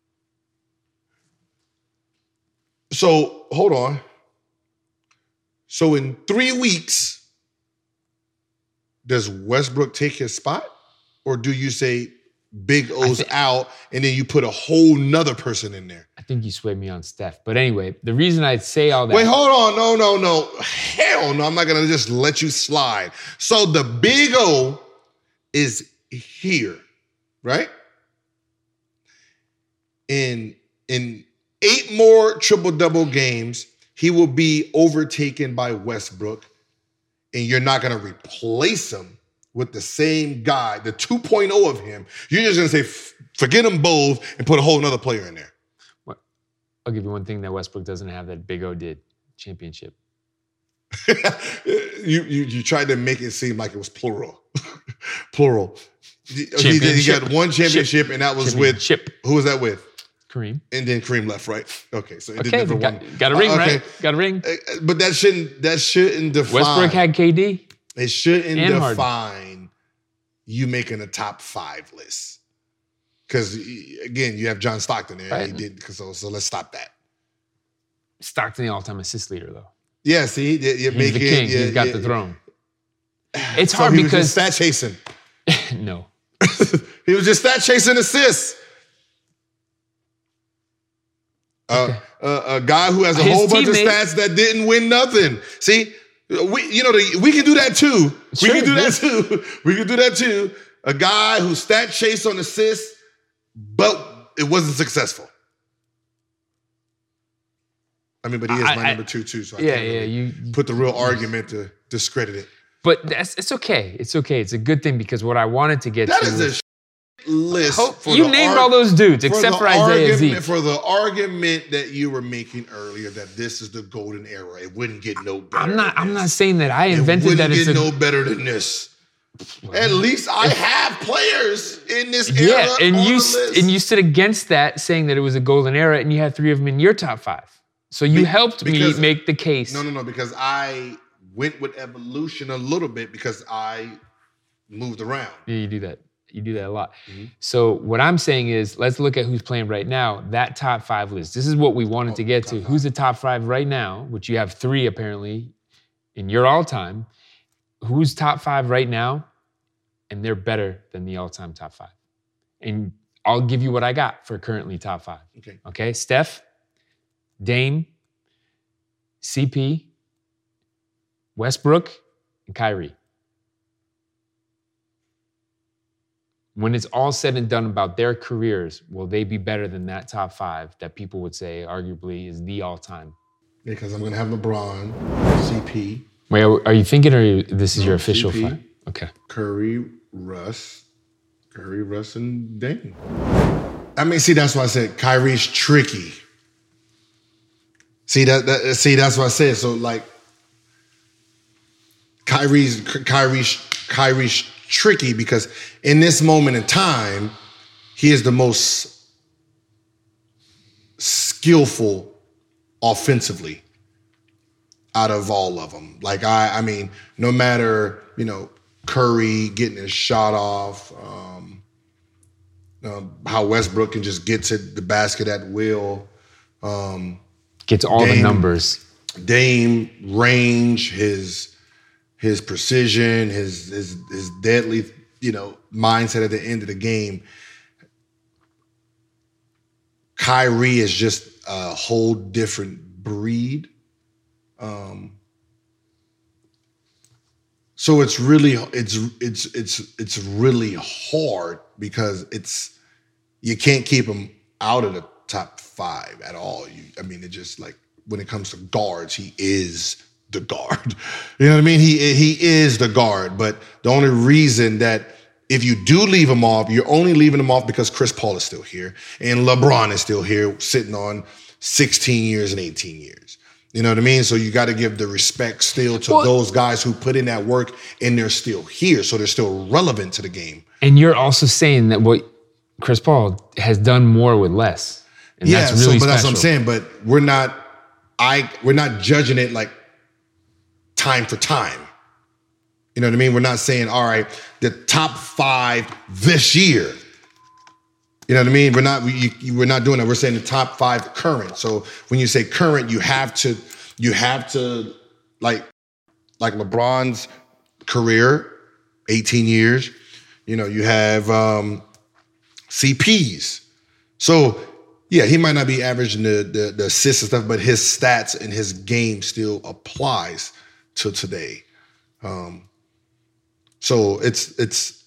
So hold on. So in 3 weeks, does Westbrook take his spot? Or do you say Big O's out and then you put a whole nother person in there?
I think you swayed me on Steph. But anyway, the reason I'd say all that.
Wait, hold on. No. Hell no. I'm not going to just let you slide. So the Big O is here, right? In 8 more triple-double games, he will be overtaken by Westbrook, and you're not going to replace him with the same guy, the 2.0 of him. You're just going to say, forget them both and put a whole nother player in there.
I'll give you one thing that Westbrook doesn't have that Big O did. Championship.
You tried to make it seem like it was plural. Plural. He got one championship, and that was with, who was that with?
Kareem.
And then Kareem left, right? Okay, so it
Okay,
never won.
got a ring, right? Got a ring.
But that shouldn't define.
Westbrook had KD.
It shouldn't
and
define
Harden.
You making a top 5 list. Because again, you have John Stockton there.
Right.
He did, so let's stop that.
Stockton, the all-time assist leader, though.
Yeah, see, you're
He's the king. He's got the throne. It's hard
he
because
was just stat chasing.
no.
He was just stat chasing assists. A guy who has a
His
whole bunch of
teammate-
stats that didn't win nothing. See, we can do that too.
Sure,
we can do
yeah.
that too. We can do that too. A guy who stat chased on assists, but it wasn't successful. I mean, but he is my number 2 too. So I can't really
you
put the real argument to discredit it.
But it's okay. It's okay. It's a good thing because what I wanted to get
That
to
is a list. For
you
the
named all those dudes except
the
for Isaiah
argument,
Zeke.
For the argument that you were making earlier that this is the golden era, it wouldn't get no better.
I'm not saying that I invented
it
that.
wouldn't
It's
get no better than this. At least I have players in this era.
yeah, and
on
you
the list.
and you stood against that, saying that it was a golden era, and you had 3 of them in your top 5. So you helped me make the case.
No, because I went with evolution a little bit because I moved around.
Yeah, you do that. You do that a lot.
Mm-hmm.
So what I'm saying is, let's look at who's playing right now. That top 5 list. This is what we wanted to get to. Who's the top 5 right now? Which you have 3 apparently in your all-time. Who's top 5 right now? And they're better than the all-time top 5. And I'll give you what I got for currently top 5. Okay. Steph, Dame, CP, Westbrook, and Kyrie. When it's all said and done about their careers, will they be better than that top 5 that people would say arguably is the all-time?
Because I'm going to have LeBron, CP,
Wait, are you thinking or this is your official
CP.
five? Okay.
Curry, Russ, and Dame. I mean, see, that's why I said Kyrie's tricky. See, that's what I said. So, like, Kyrie's tricky because in this moment in time, he is the most skillful offensively out of all of them. Like, I mean, no matter, Curry getting his shot off, how Westbrook can just get to the basket at will.
Gets all the numbers.
Dame range, his precision, his deadly, mindset at the end of the game. Kyrie is just a whole different breed. So it's really hard because you can't keep him out of the top 5 at all. It just like when it comes to guards, he is the guard. You know what I mean? He is the guard. But the only reason that if you do leave him off, you're only leaving him off because Chris Paul is still here and LeBron is still here, sitting on 16 years and 18 years. You know what I mean? So you got to give the respect still to those guys who put in that work and they're still here. So they're still relevant to the game.
And you're also saying that what Chris Paul has done more with less. And that's really
but that's what I'm
special.
saying. But we're not judging it like time for time. You know what I mean? We're not saying, all right, the top 5 this year. You know what I mean? We're not doing that. We're saying the top 5 current. So when you say current, you have to like LeBron's career, 18 years. You have CP's. So yeah, he might not be averaging the assists and stuff, but his stats and his game still applies to today. So it's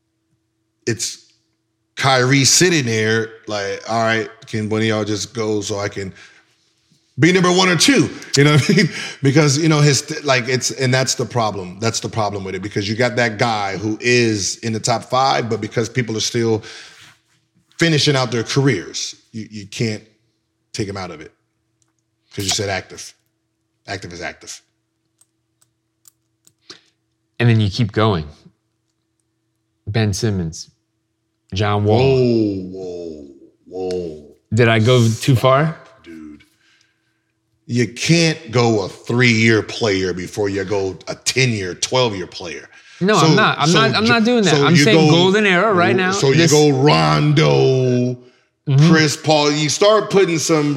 Kyrie sitting there like, all right, can one of y'all just go so I can be number 1 or 2? You know what I mean? Because that's the problem. That's the problem with it, because you got that guy who is in the top 5, but because people are still finishing out their careers, you can't take him out of it because you said active. Active is active.
And then you keep going. Ben Simmons, John Wall.
Whoa.
Did I go too far?
Dude. You can't go a 3-year player before you go a 10-year, 12-year player.
No, I'm not. I'm not doing that. I'm saying golden era right now.
So you go Rondo, Chris Paul. You start putting some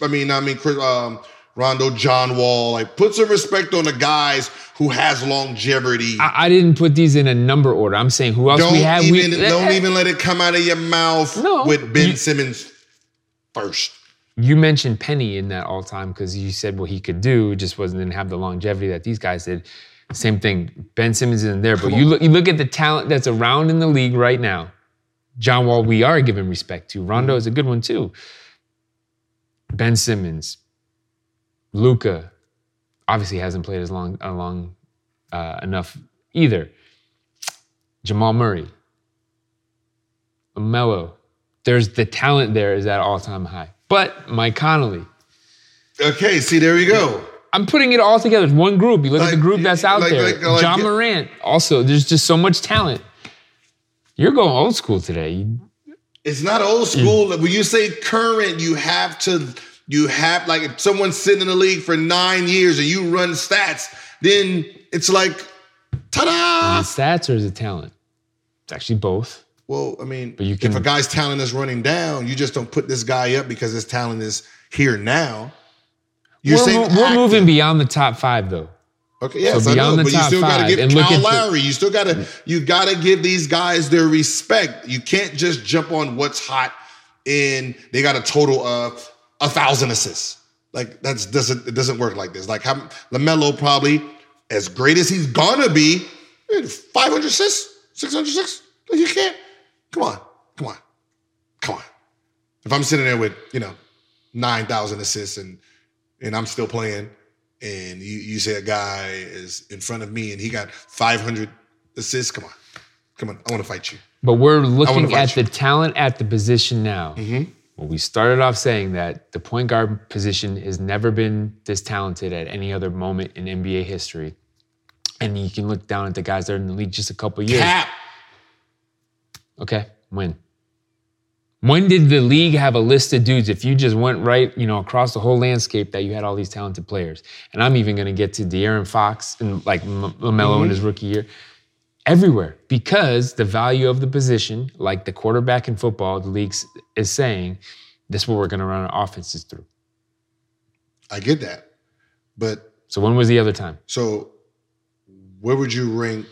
Rondo, John Wall. Like, put some respect on the guys who has longevity.
I didn't put these in a number order. I'm saying who else we have.
Don't even let it come out of your mouth with Ben Simmons first.
You mentioned Penny in that all time because you said what he could do, it just didn't have the longevity that these guys did. Same thing. Ben Simmons isn't there, but you look at the talent that's around in the league right now. John Wall, we are giving respect to. Rondo is a good one too. Ben Simmons, Luka, obviously hasn't played as long enough either. Jamal Murray, LaMelo. There's the talent there is at all-time high. But Mike Conley.
Okay, see, there we go.
I'm putting it all together. It's one group. You look at the group that's out there. John Morant. Also, there's just so much talent. You're going old school today.
It's not old school. When you say current, you have like, if someone's sitting in the league for 9 years and you run stats, then it's like, ta-da!
Is it stats or is it talent? It's actually both.
Well, I mean,
but
if a guy's talent is running down, you just don't put this guy up because his talent is here now.
We're moving beyond the top 5, though.
Okay, yes,
so
I know,
but
you still got to give Kyle Lowry. You got to give these guys their respect. You can't just jump on what's hot and they got a total of 1,000 assists. Like, it doesn't work like this. Like, LaMelo probably, as great as he's gonna be, 500 assists, 600 assists. You can't. Come on. If I'm sitting there with 9,000 assists and and I'm still playing, and you say a guy is in front of me and he got 500 assists, come on, I want to fight you.
But we're looking at the talent at the position now.
Mm-hmm.
Well, we started off saying that the point guard position has never been this talented at any other moment in NBA history. And you can look down at the guys that are in the league just a couple years.
Cap.
Okay, when? When did the league have a list of dudes, if you just went right, across the whole landscape, that you had all these talented players? And I'm even going to get to De'Aaron Fox and like LaMelo in his rookie year. Everywhere, because the value of the position, like the quarterback in football, the league is saying, this is what we're going to run our offenses through.
I get that. But
so when was the other time?
So where would you rank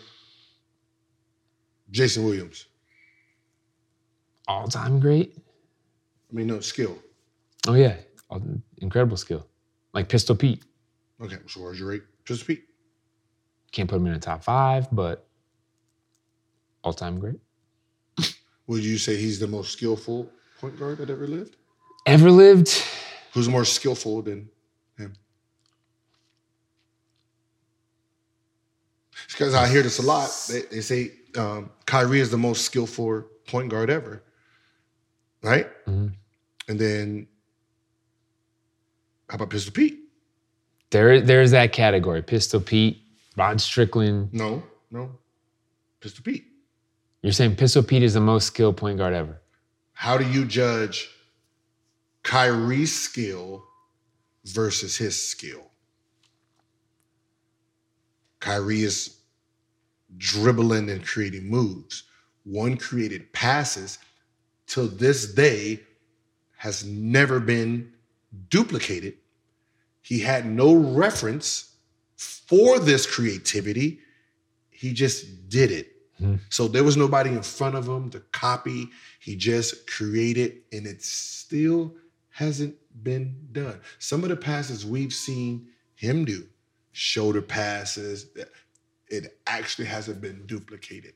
Jason Williams?
All-time great?
I mean, no, skill.
Oh, yeah. Incredible skill. Like Pistol Pete.
Okay, so where's your rate? Pistol Pete?
Can't put him in the top 5, but all-time great.
Would you say he's the most skillful point guard that ever lived?
Ever lived?
Who's more skillful than him? Because I hear this a lot. They say Kyrie is the most skillful point guard ever, right?
Mm-hmm.
And then how about Pistol Pete?
There's that category. Pistol Pete, Rod Strickland.
No. Pistol Pete.
You're saying Pistol Pete is the most skilled point guard ever.
How do you judge Kyrie's skill versus his skill? Kyrie is dribbling and creating moves. One created passes till this day has never been duplicated. He had no reference for this creativity. He just did it. So there was nobody in front of him to copy. He just created, and it still hasn't been done. Some of the passes we've seen him do, shoulder passes, it actually hasn't been duplicated.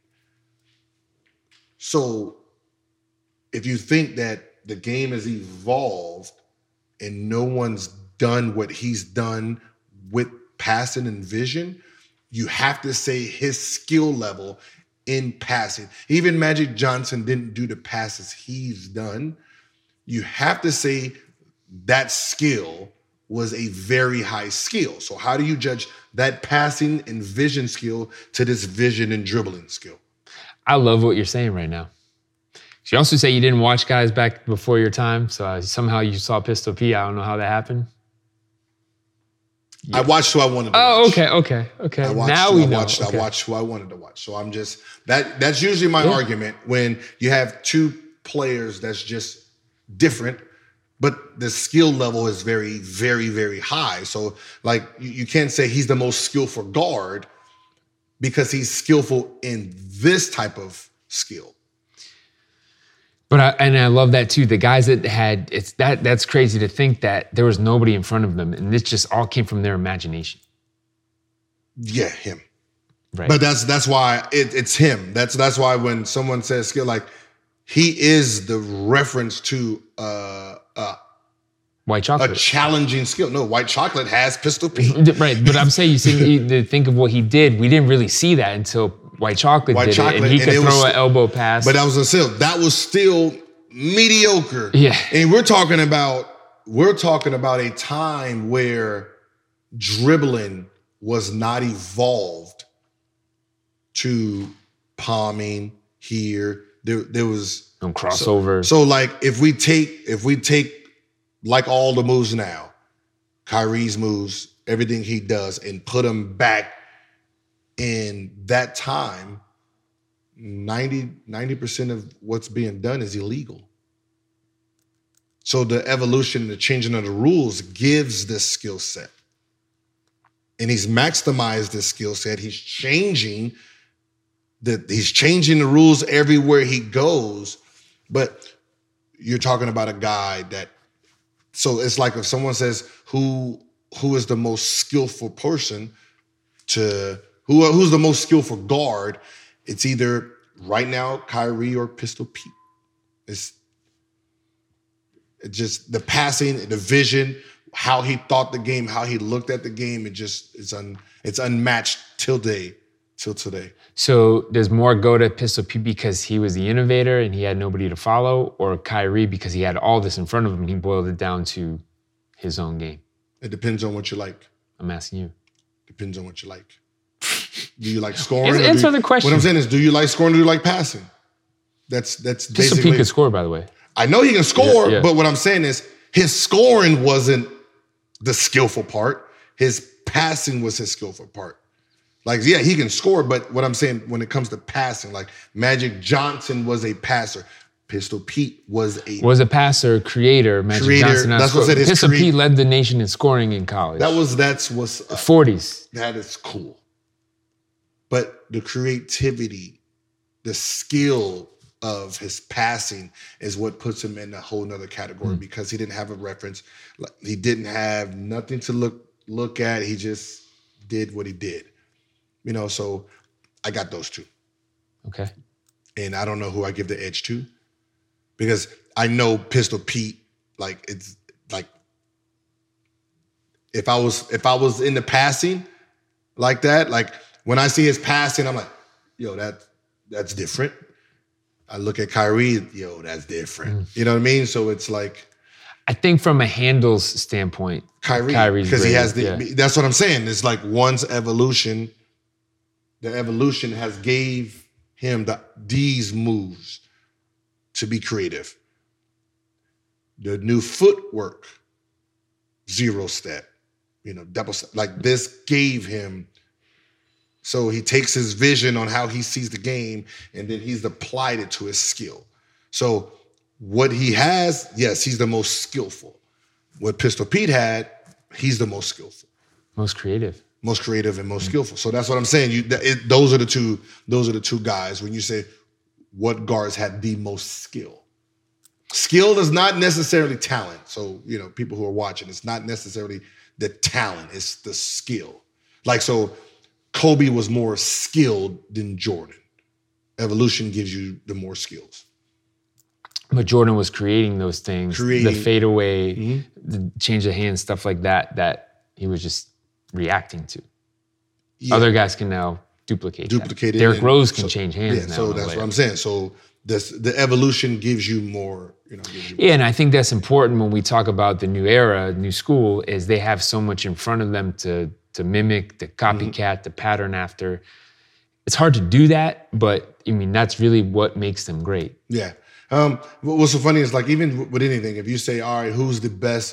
So if you think that the game has evolved and no one's done what he's done with passing and vision, you have to say his skill level in passing. Even Magic Johnson didn't do the passes he's done. You have to say that skill was a very high skill. So how do you judge that passing and vision skill to this vision and dribbling skill?
I love what you're saying right now. You also say you didn't watch guys back before your time, so somehow you saw Pistol P. I don't know how that happened.
I watched who I wanted to watch.
Okay.
I watched who I wanted to watch. So I'm just, that's usually my argument when you have two players that's just different, but the skill level is very, very, very high. So like you can't say he's the most skillful guard because he's skillful in this type of skill.
But I love that too. The guys that had that's crazy to think that there was nobody in front of them, and this just all came from their imagination.
Yeah, him.
Right.
But that's why it's him. That's why when someone says skill, like he is the reference to
White Chocolate,
a challenging skill. No, White Chocolate has Pistol Pete.
Right, but I'm saying to think of what he did. We didn't really see that until White Chocolate did it, and he could throw an elbow pass.
But that was still mediocre.
Yeah.
And we're talking about a time where dribbling was not evolved to palming here. There was
no crossover.
So like if we take like all the moves now, Kyrie's moves, everything he does, and put them back in that time, 90% of what's being done is illegal. So the evolution, the changing of the rules gives this skill set. And he's maximized this skill set. He's changing the rules everywhere he goes. But you're talking about a guy that, so it's like if someone says who is the most skillful person who's the most skillful guard, it's either right now Kyrie or Pistol Pete. It's just the passing, the vision, how he thought the game, how he looked at the game, it's unmatched till today.
So does more go to Pistol Pete because he was the innovator and he had nobody to follow, or Kyrie because he had all this in front of him and he boiled it down to his own game?
It depends on what you like.
I'm asking you.
Depends on what you like. Do you like scoring?
Answer the question.
What I'm saying is, do you like scoring or do you like passing? That's
Pistol
basically.
Pete could score, by the way.
I know he can score,
Yeah.
but what I'm saying is his scoring wasn't the skillful part. His passing was his skillful part. Like, yeah, he can score, but what I'm saying when it comes to passing, like Magic Johnson was a passer. Pistol Pete was a
passer, creator. Magic Johnson.
That's what I said.
Pistol Pete led the nation in scoring in college.
That's what's
40s.
That is cool. But the creativity, the skill of his passing is what puts him in a whole nother category because he didn't have a reference. He didn't have nothing to look at. He just did what he did. You know, so I got those two.
Okay.
And I don't know who I give the edge to because I know Pistol Pete, like it's like if I was in the passing like that, like when I see his passing, I'm like, yo, that's different. I look at Kyrie, yo, that's different. You know what I mean? So it's like,
I think from a handles standpoint, Kyrie's
because he has
great,
that's what I'm saying. It's like one's evolution. The evolution has gave him these moves to be creative. The new footwork, 0 step, double step. Like this gave him. So he takes his vision on how he sees the game, and then he's applied it to his skill. So what he has, yes, he's the most skillful. What Pistol Pete had, he's the most skillful.
Most creative
And most skillful. So that's what I'm saying. Those are the two guys. When you say what guards had the most skill, skill is not necessarily talent. So people who are watching, it's not necessarily the talent; it's the skill. Like so, Kobe was more skilled than Jordan. Evolution gives you the more skills.
But Jordan was creating those things, the fadeaway, the change of hands, stuff like that he was just reacting to. Yeah. Other guys can now duplicate it. Derrick Rose can change hands now.
So that's what I'm saying. So the evolution gives you more,
Yeah, and I think that's important when we talk about the new era, new school, is they have so much in front of them to mimic, to copycat, to pattern after. It's hard to do that, but I mean, that's really what makes them great.
Yeah. What's so funny is like, even with anything, if you say, all right, who's the best?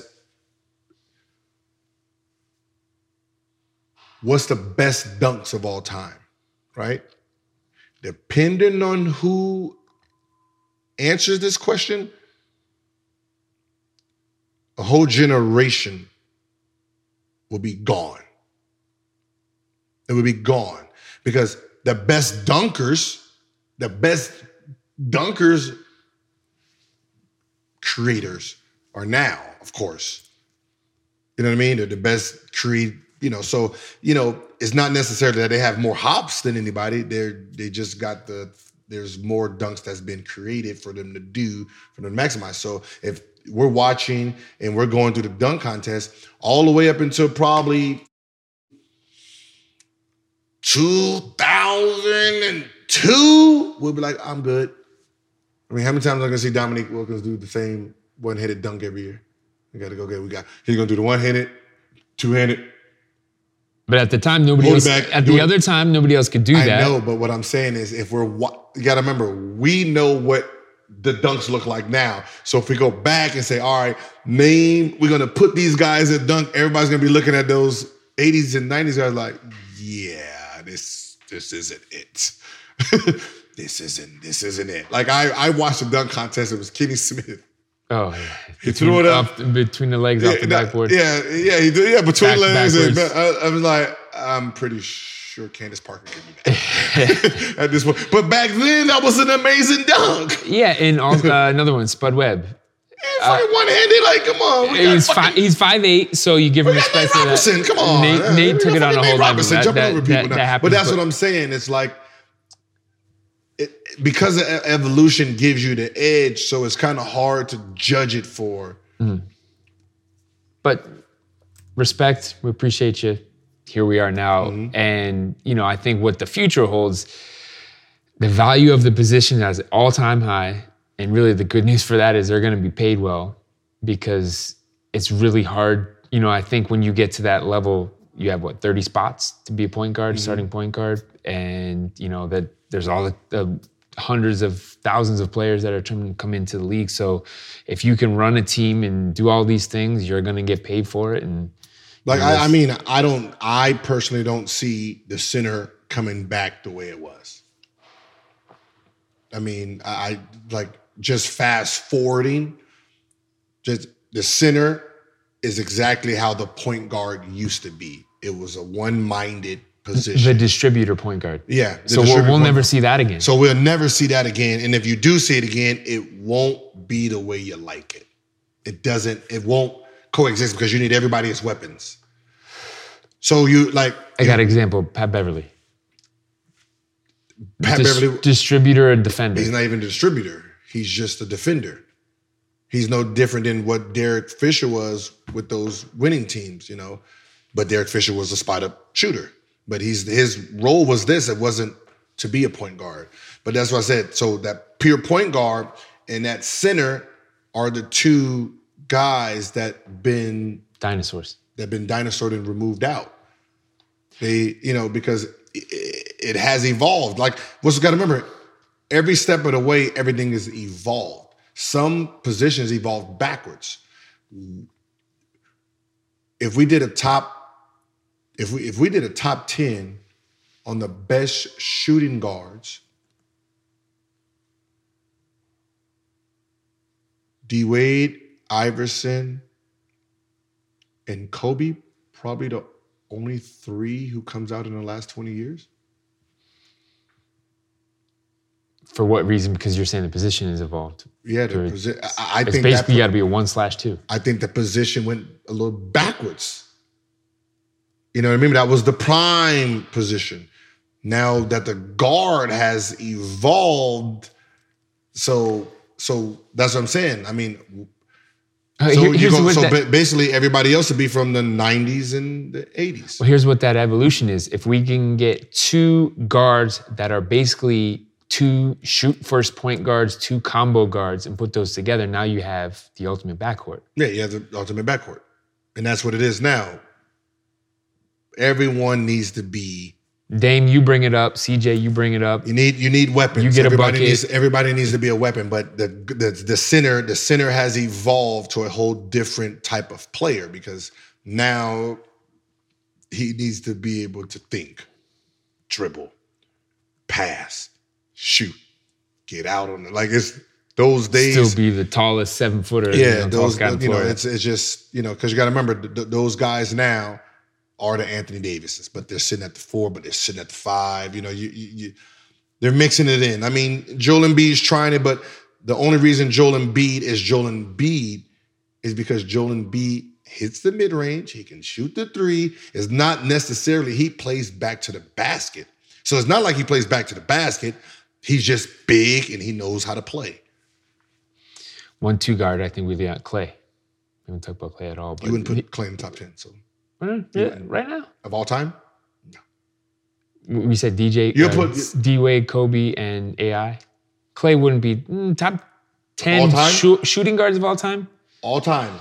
What's the best dunks of all time, right? Depending on who answers this question, a whole generation will be gone. It would be gone because the best dunkers creators are now, of course. You know what I mean? They're the best so, it's not necessarily that they have more hops than anybody. They just got there's more dunks that's been created for them to do, for them to maximize. So if we're watching and we're going through the dunk contest all the way up until probably 2002, we'll be like, I'm good. I mean, how many times am I going to see Dominique Wilkins do the same one-handed dunk every year? We got to go get, he's going to do the one-handed, two-handed.
But at the time, nobody else could do that.
I know, but what I'm saying is you got to remember, we know what the dunks look like now. So if we go back and say, all right, we're going to put these guys at dunk, everybody's going to be looking at those 80s and 90s guys like, yeah, this isn't it. This isn't it. Like I watched the dunk contest. It was Kenny Smith.
Oh, yeah.
He threw it up
between the legs off the backboard.
Yeah, he did. Yeah, between legs. I was like, I'm pretty sure Candace Parker could do that at this point. But back then, that was an amazing dunk.
Yeah, and another one, Spud Webb.
Yeah, fucking one-handed. Like, come on.
He's 5'8", so you give him respect for that.
Come on.
Nate took it on a whole level.
Jumping over people now.
That happens,
but that's what I'm saying. It's like, because evolution gives you the edge, so it's kind of hard to judge it for.
But respect. We appreciate you. Here we are now. And, I think what the future holds, the value of the position is all-time high. And really the good news for that is they're going to be paid well because it's really hard. I think when you get to that level, you have 30 spots to be a point guard, starting point guard. And, that there's all the hundreds of thousands of players that are trying to come into the league. So if you can run a team and do all these things, you're going to get paid for it. And
I personally don't see the center coming back the way it was. I mean, I like just fast forwarding, just the center is exactly how the point guard used to be. It was a one-minded position.
The distributor point guard.
Yeah.
So we'll never see that again.
So we'll never see that again. And if you do see it again, it won't be the way you like it. It won't coexist because you need everybody as weapons. So I
got an example, Pat Beverly.
Beverly,
distributor and defender.
He's not even a distributor. He's just a defender. He's no different than what Derek Fisher was with those winning teams, But Derek Fisher was a spot-up shooter. But his role was this. It wasn't to be a point guard. But that's what I said. So that pure point guard and that center are the two guys that been
dinosaurs.
That been dinosaured and removed out. They, because it has evolved. Like, what's got to remember, every step of the way, everything is evolved. Some positions evolved backwards. If we did a top 10 on the best shooting guards, D Wade, Iverson, and Kobe, probably the only three who comes out in the last 20 years.
For what reason? Because you're saying the position has evolved.
Yeah, I think
basically you got to be a 1/2.
I think the position went a little backwards. You know what I mean? That was the prime position. Now that the guard has evolved, so that's what I'm saying. I mean, basically everybody else would be from the 90s and the 80s.
Well, here's what that evolution is. If we can get two guards that are basically two shoot first point guards, two combo guards, and put those together, now you have the ultimate backcourt.
Yeah, you have the ultimate backcourt. And that's what it is now. Everyone needs to be.
Dame, you bring it up. CJ, you bring it up.
You need weapons.
You get a bucket.
Everybody needs to be a weapon, but the center has evolved to a whole different type of player because now he needs to be able to think, dribble, pass, shoot, get out on it. Like it's those days.
Still be the tallest 7-footer.
Yeah, it's just because you got to remember those guys now are the Anthony Davises, but they're sitting at the 4, but they're sitting at the 5. They're mixing it in. I mean, Joel Embiid's trying it, but the only reason Joel Embiid is Joel Embiid is because Joel Embiid hits the mid-range. He can shoot the 3. It's not necessarily he plays back to the basket. So it's not like he plays back to the basket. He's just big and he knows how to play.
1-2 guard, I think we got Clay. We haven't talked about Clay at all. But
you wouldn't put Clay in the top 10, so.
Yeah, right now?
Of all time? No.
We said DJ, D-Wade, Kobe, and AI. Clay wouldn't be top 10 shooting guards of all time?
All time.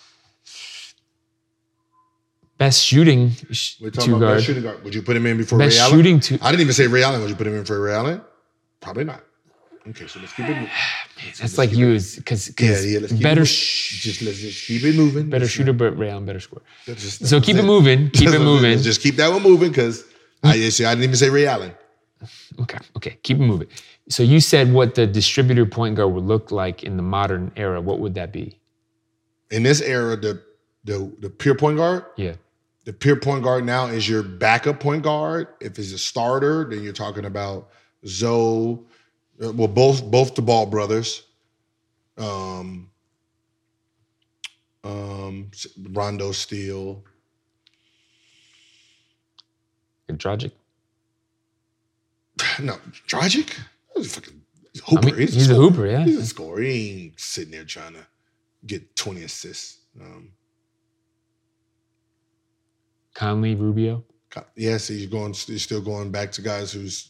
Best shooting
We're talking about
guard.
Best shooting guard. Would you put him in before
best
Ray Allen?
Shooting two.
I didn't even say Ray Allen. Would you put him in for Ray Allen? Probably not. Okay, so let's keep it moving.
That's like you, because
let's keep
better.
let's just keep it moving.
Better shooter, but Ray Allen better score.
So
keep it moving. Keep it moving.
Just keep that one moving because I didn't even say Ray Allen.
Okay, keep it moving. So you said what the distributor point guard would look like in the modern era. What would that be?
In this era, the pure point guard.
Yeah.
The pure point guard now is your backup point guard. If it's a starter, then you're talking about Zoe. Well, both the Ball brothers. Rondo Steele.
Dragic?
No, Dragic? He's a fucking hooper.
I mean, he's a hooper, yeah.
He's a scorer. He ain't sitting there trying to get 20 assists.
Conley, Rubio.
Yeah, so you're still going back to guys who's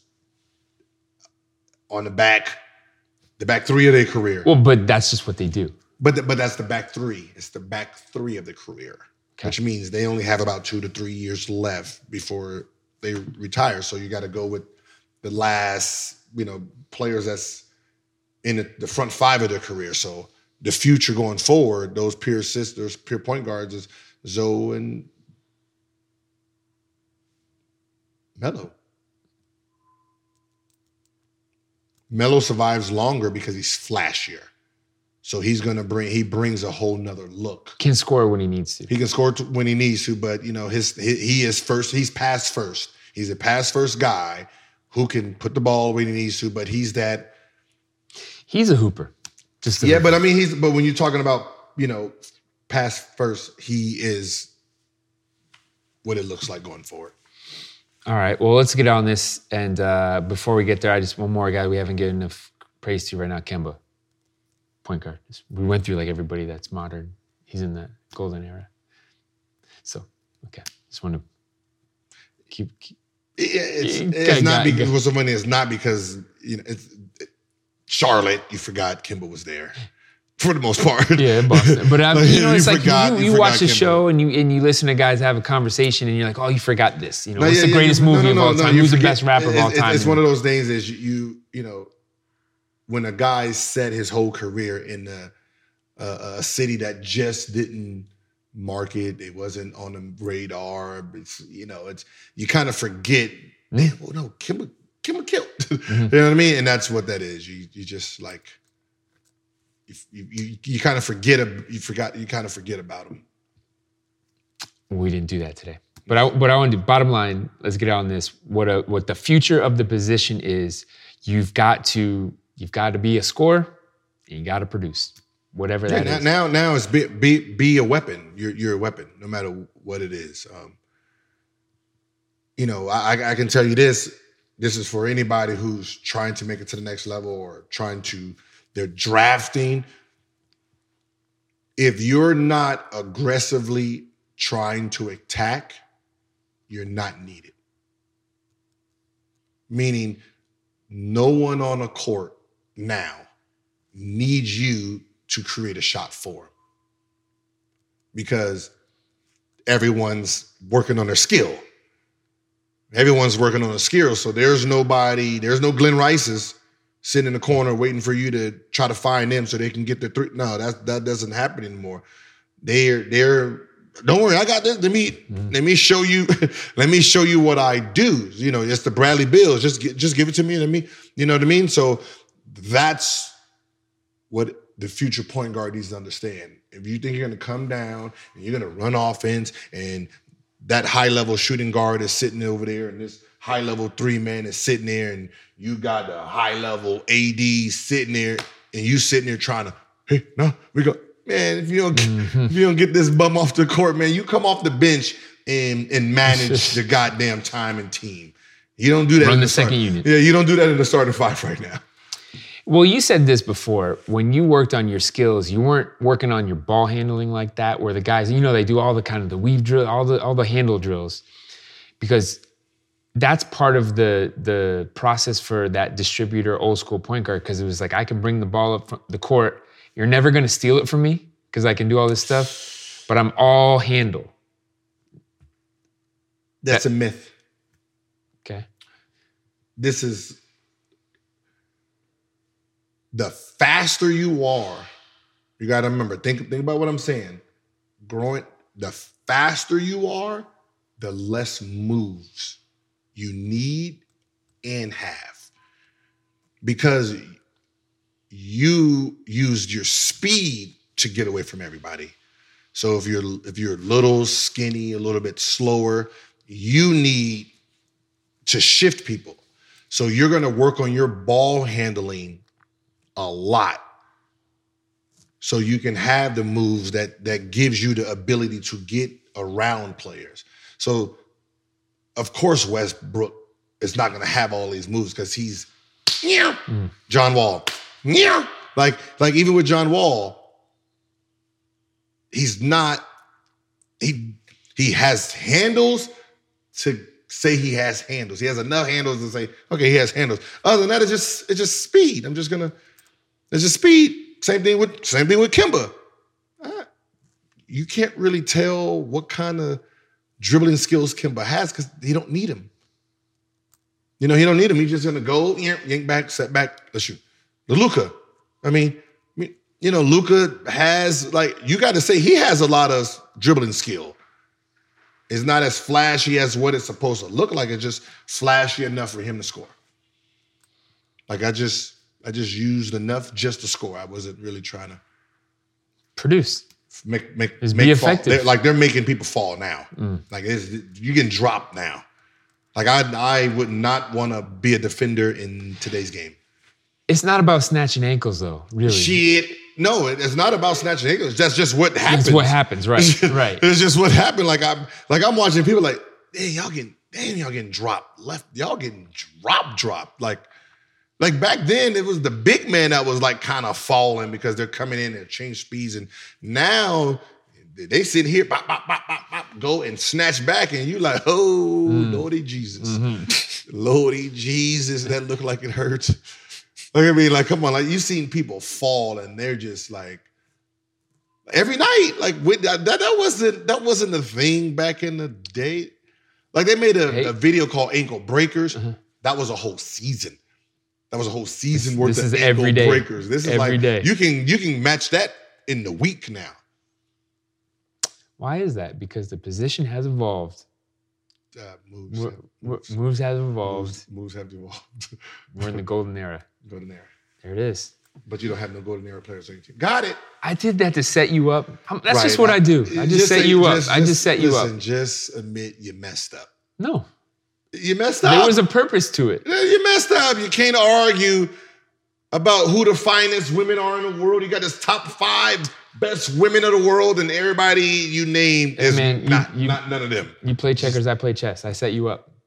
on the back three of their career.
Well, but that's just what they do.
But that's the back three. It's the back three of the career, which means they only have about 2 to 3 years left before they retire. So you got to go with the last, players that's in the front 5 of their career. So the future going forward, those peer point guards is Zoe and Melo. Melo survives longer because he's flashier. So he brings a whole nother look.
Can score when he needs to.
He can score when he needs to, but he is first. He's pass first. He's a pass first guy who can put the ball where he needs to, but he's a hooper. But I mean but when you're talking about, pass first, he is what it looks like going forward.
All right. Well, let's get on this. And before we get there, one more guy we haven't given enough praise to right now, Kemba. Point guard. We went through like everybody that's modern. He's in the golden era. So, okay. Just want to keep
it's not because what's so funny is not because it's Charlotte. You forgot Kemba was there for the most part.
Yeah, Boston. But it's like you watch a
Kemba.
Show and you listen to guys have a conversation and you're like, oh, you forgot this. What's the greatest movie of all time? Who's the best rapper of all time?
It's one of those things is when a guy set his whole career in a city that just didn't market, it wasn't on the radar. You kind of forget. Man, well, no, Kemba killed.
Mm-hmm.
You know what I mean? And that's what that is. You just like you kind of forget. You kind of forget about him.
We didn't do that today. But I want to do, bottom line, let's get on this. What the future of the position is, you've got to be a scorer and you got to produce. Whatever that is.
Now it's be a weapon. You're a weapon, no matter what it is. I can tell you this. This is for anybody who's trying to make it to the next level or they're drafting. If you're not aggressively trying to attack, you're not needed. Meaning, no one on a court now needs you to create a shot for them because everyone's working on their skill. Everyone's working on a skill, so there's no Glenn Rice's sitting in the corner waiting for you to try to find them so they can get their three. No, that doesn't happen anymore. They're don't worry, I got this. Let me show you. Let me show you what I do. It's the Bradley Bills. Just give it to me. You know what I mean. So that's what the future point guard needs to understand. If you think you're going to come down and you're going to run offense and that high-level shooting guard is sitting over there and this high-level 3-man is sitting there and you got the high-level AD sitting there and you sitting there trying to, hey, no, we go. Man, if you don't get this bum off the court, man, you come off the bench and manage the goddamn time and team. You don't do that.
Run the second unit.
Yeah, you don't do that in the starting 5 right now.
Well, you said this before. When you worked on your skills, you weren't working on your ball handling like that, where the guys, they do all the kind of the weave drill, all the handle drills, because that's part of the process for that distributor old school point guard. Because it was like, I can bring the ball up from the court. You're never going to steal it from me because I can do all this stuff, but I'm all handle.
That's a myth.
Okay.
This is the faster you are, you got to remember, think about what I'm saying. The faster you are, the less moves you need and have. Because you used your speed to get away from everybody. So if you're a little skinny, a little bit slower, you need to shift people. So you're going to work on your ball handling a lot so you can have the moves that gives you the ability to get around players. So, of course, Westbrook is not going to have all these moves because he's John Wall. Like even with John Wall, he's not He has handles to say he has handles. He has enough handles to say, okay, he has handles. Other than that, it's just speed. It's just speed. Same thing with Kemba. You can't really tell what kind of dribbling skills Kemba has because he don't need him. He don't need him. He's just gonna go, yank back, set back, let's shoot. The Luka. Luka has, you got to say he has a lot of dribbling skill. It's not as flashy as what it's supposed to look like. It's just flashy enough for him to score. I just used enough just to score. I wasn't really trying to
produce.
Make
be
fall.
effective.
They're making people fall now. You're getting dropped now. I would not want to be a defender in today's game.
It's not about snatching ankles, though, really.
Shit. No, it's not about snatching ankles. That's just what happens.
It's what happens, right? Right.
It's just what happened. I'm watching people y'all getting dropped left. Y'all getting dropped. Like back then, it was the big man that was kind of falling because they're coming in and change speeds. And now they sit here, bop, bop, bop, bop, bop, go and snatch back. And you Lordy Jesus. Mm-hmm. Lordy Jesus, that look like it hurts. Come on, you've seen people fall and they're just every night. That wasn't a thing back in the day. They made a video called Ankle Breakers. Uh-huh. That was a whole season. Worth of ankle breakers. This is every day. You can match that in the week now.
Why is that? Because the position has evolved. Moves have evolved.
Moves have evolved.
We're in the golden era.
Golden era.
There it is.
But you don't have no golden era players on your team. Got it.
I did that to set you up. That's just what I do. I just set you up. I just set you up.
Just admit you messed up.
No.
You messed up.
There was a purpose to it.
You messed up. You can't argue about who the finest women are in the world. You got this top 5 best women of the world, and everybody you name is not none of them.
You play checkers, I play chess. I set you up.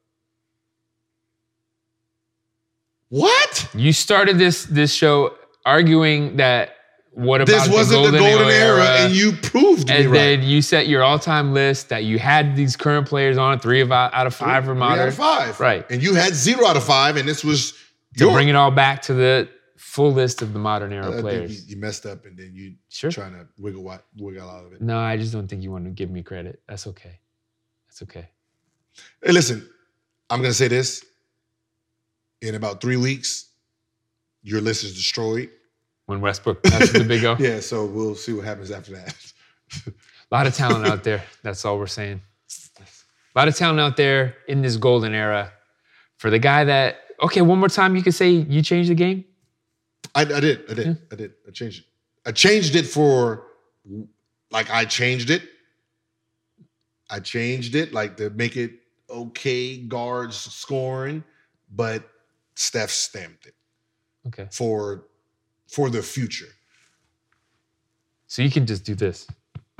What?
You started this show arguing that what about
this wasn't the golden era, and you proved me right.
And then you set your all-time list that you had these current players on 3 out of 5 for modern.
3 out of 5.
Right.
And you had 0 out of 5, and this was
to bring it all back to the full list of the modern era players.
You messed up, and then you trying to wiggle out of it.
No, I just don't think you want to give me credit. That's okay.
Hey, listen, I'm going to say this. In about 3 weeks, your list is destroyed.
When Westbrook passes the big O?
Yeah, so we'll see what happens after that.
A lot of talent out there. That's all we're saying. A lot of talent out there in this golden era. For the guy that, one more time, you could say you changed the game?
I did. I changed it. I changed it for, I changed it. To make it okay, guards scoring, but Steph stamped it.
Okay.
For the future.
So you can just do this?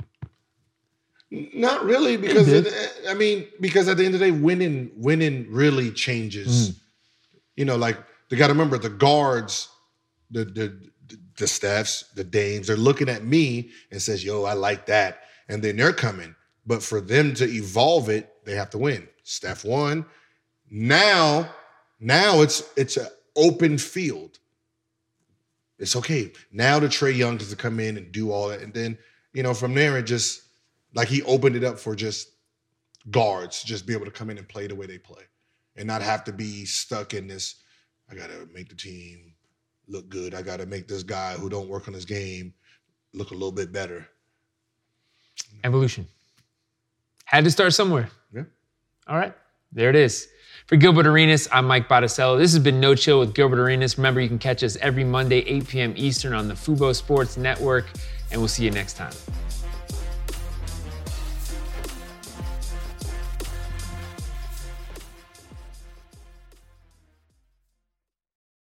Not really, because because at the end of the day, winning really changes. They got to remember the guards, the Stephs, the Dames, they're looking at me and says, "Yo, I like that," and then they're coming. But for them to evolve it, they have to win. Steph won. Now it's an open field. It's okay. Now the Trae Young does come in and do all that. And then, from there, it just, he opened it up for just guards, just be able to come in and play the way they play and not have to be stuck in this, I got to make the team look good. I got to make this guy who don't work on his game look a little bit better.
Evolution. Had to start somewhere.
Yeah.
All right. There it is. For Gilbert Arenas, I'm Mike Botticello. This has been No Chill with Gilbert Arenas. Remember, you can catch us every Monday, 8 p.m. Eastern on the Fubo Sports Network, and we'll see you next time.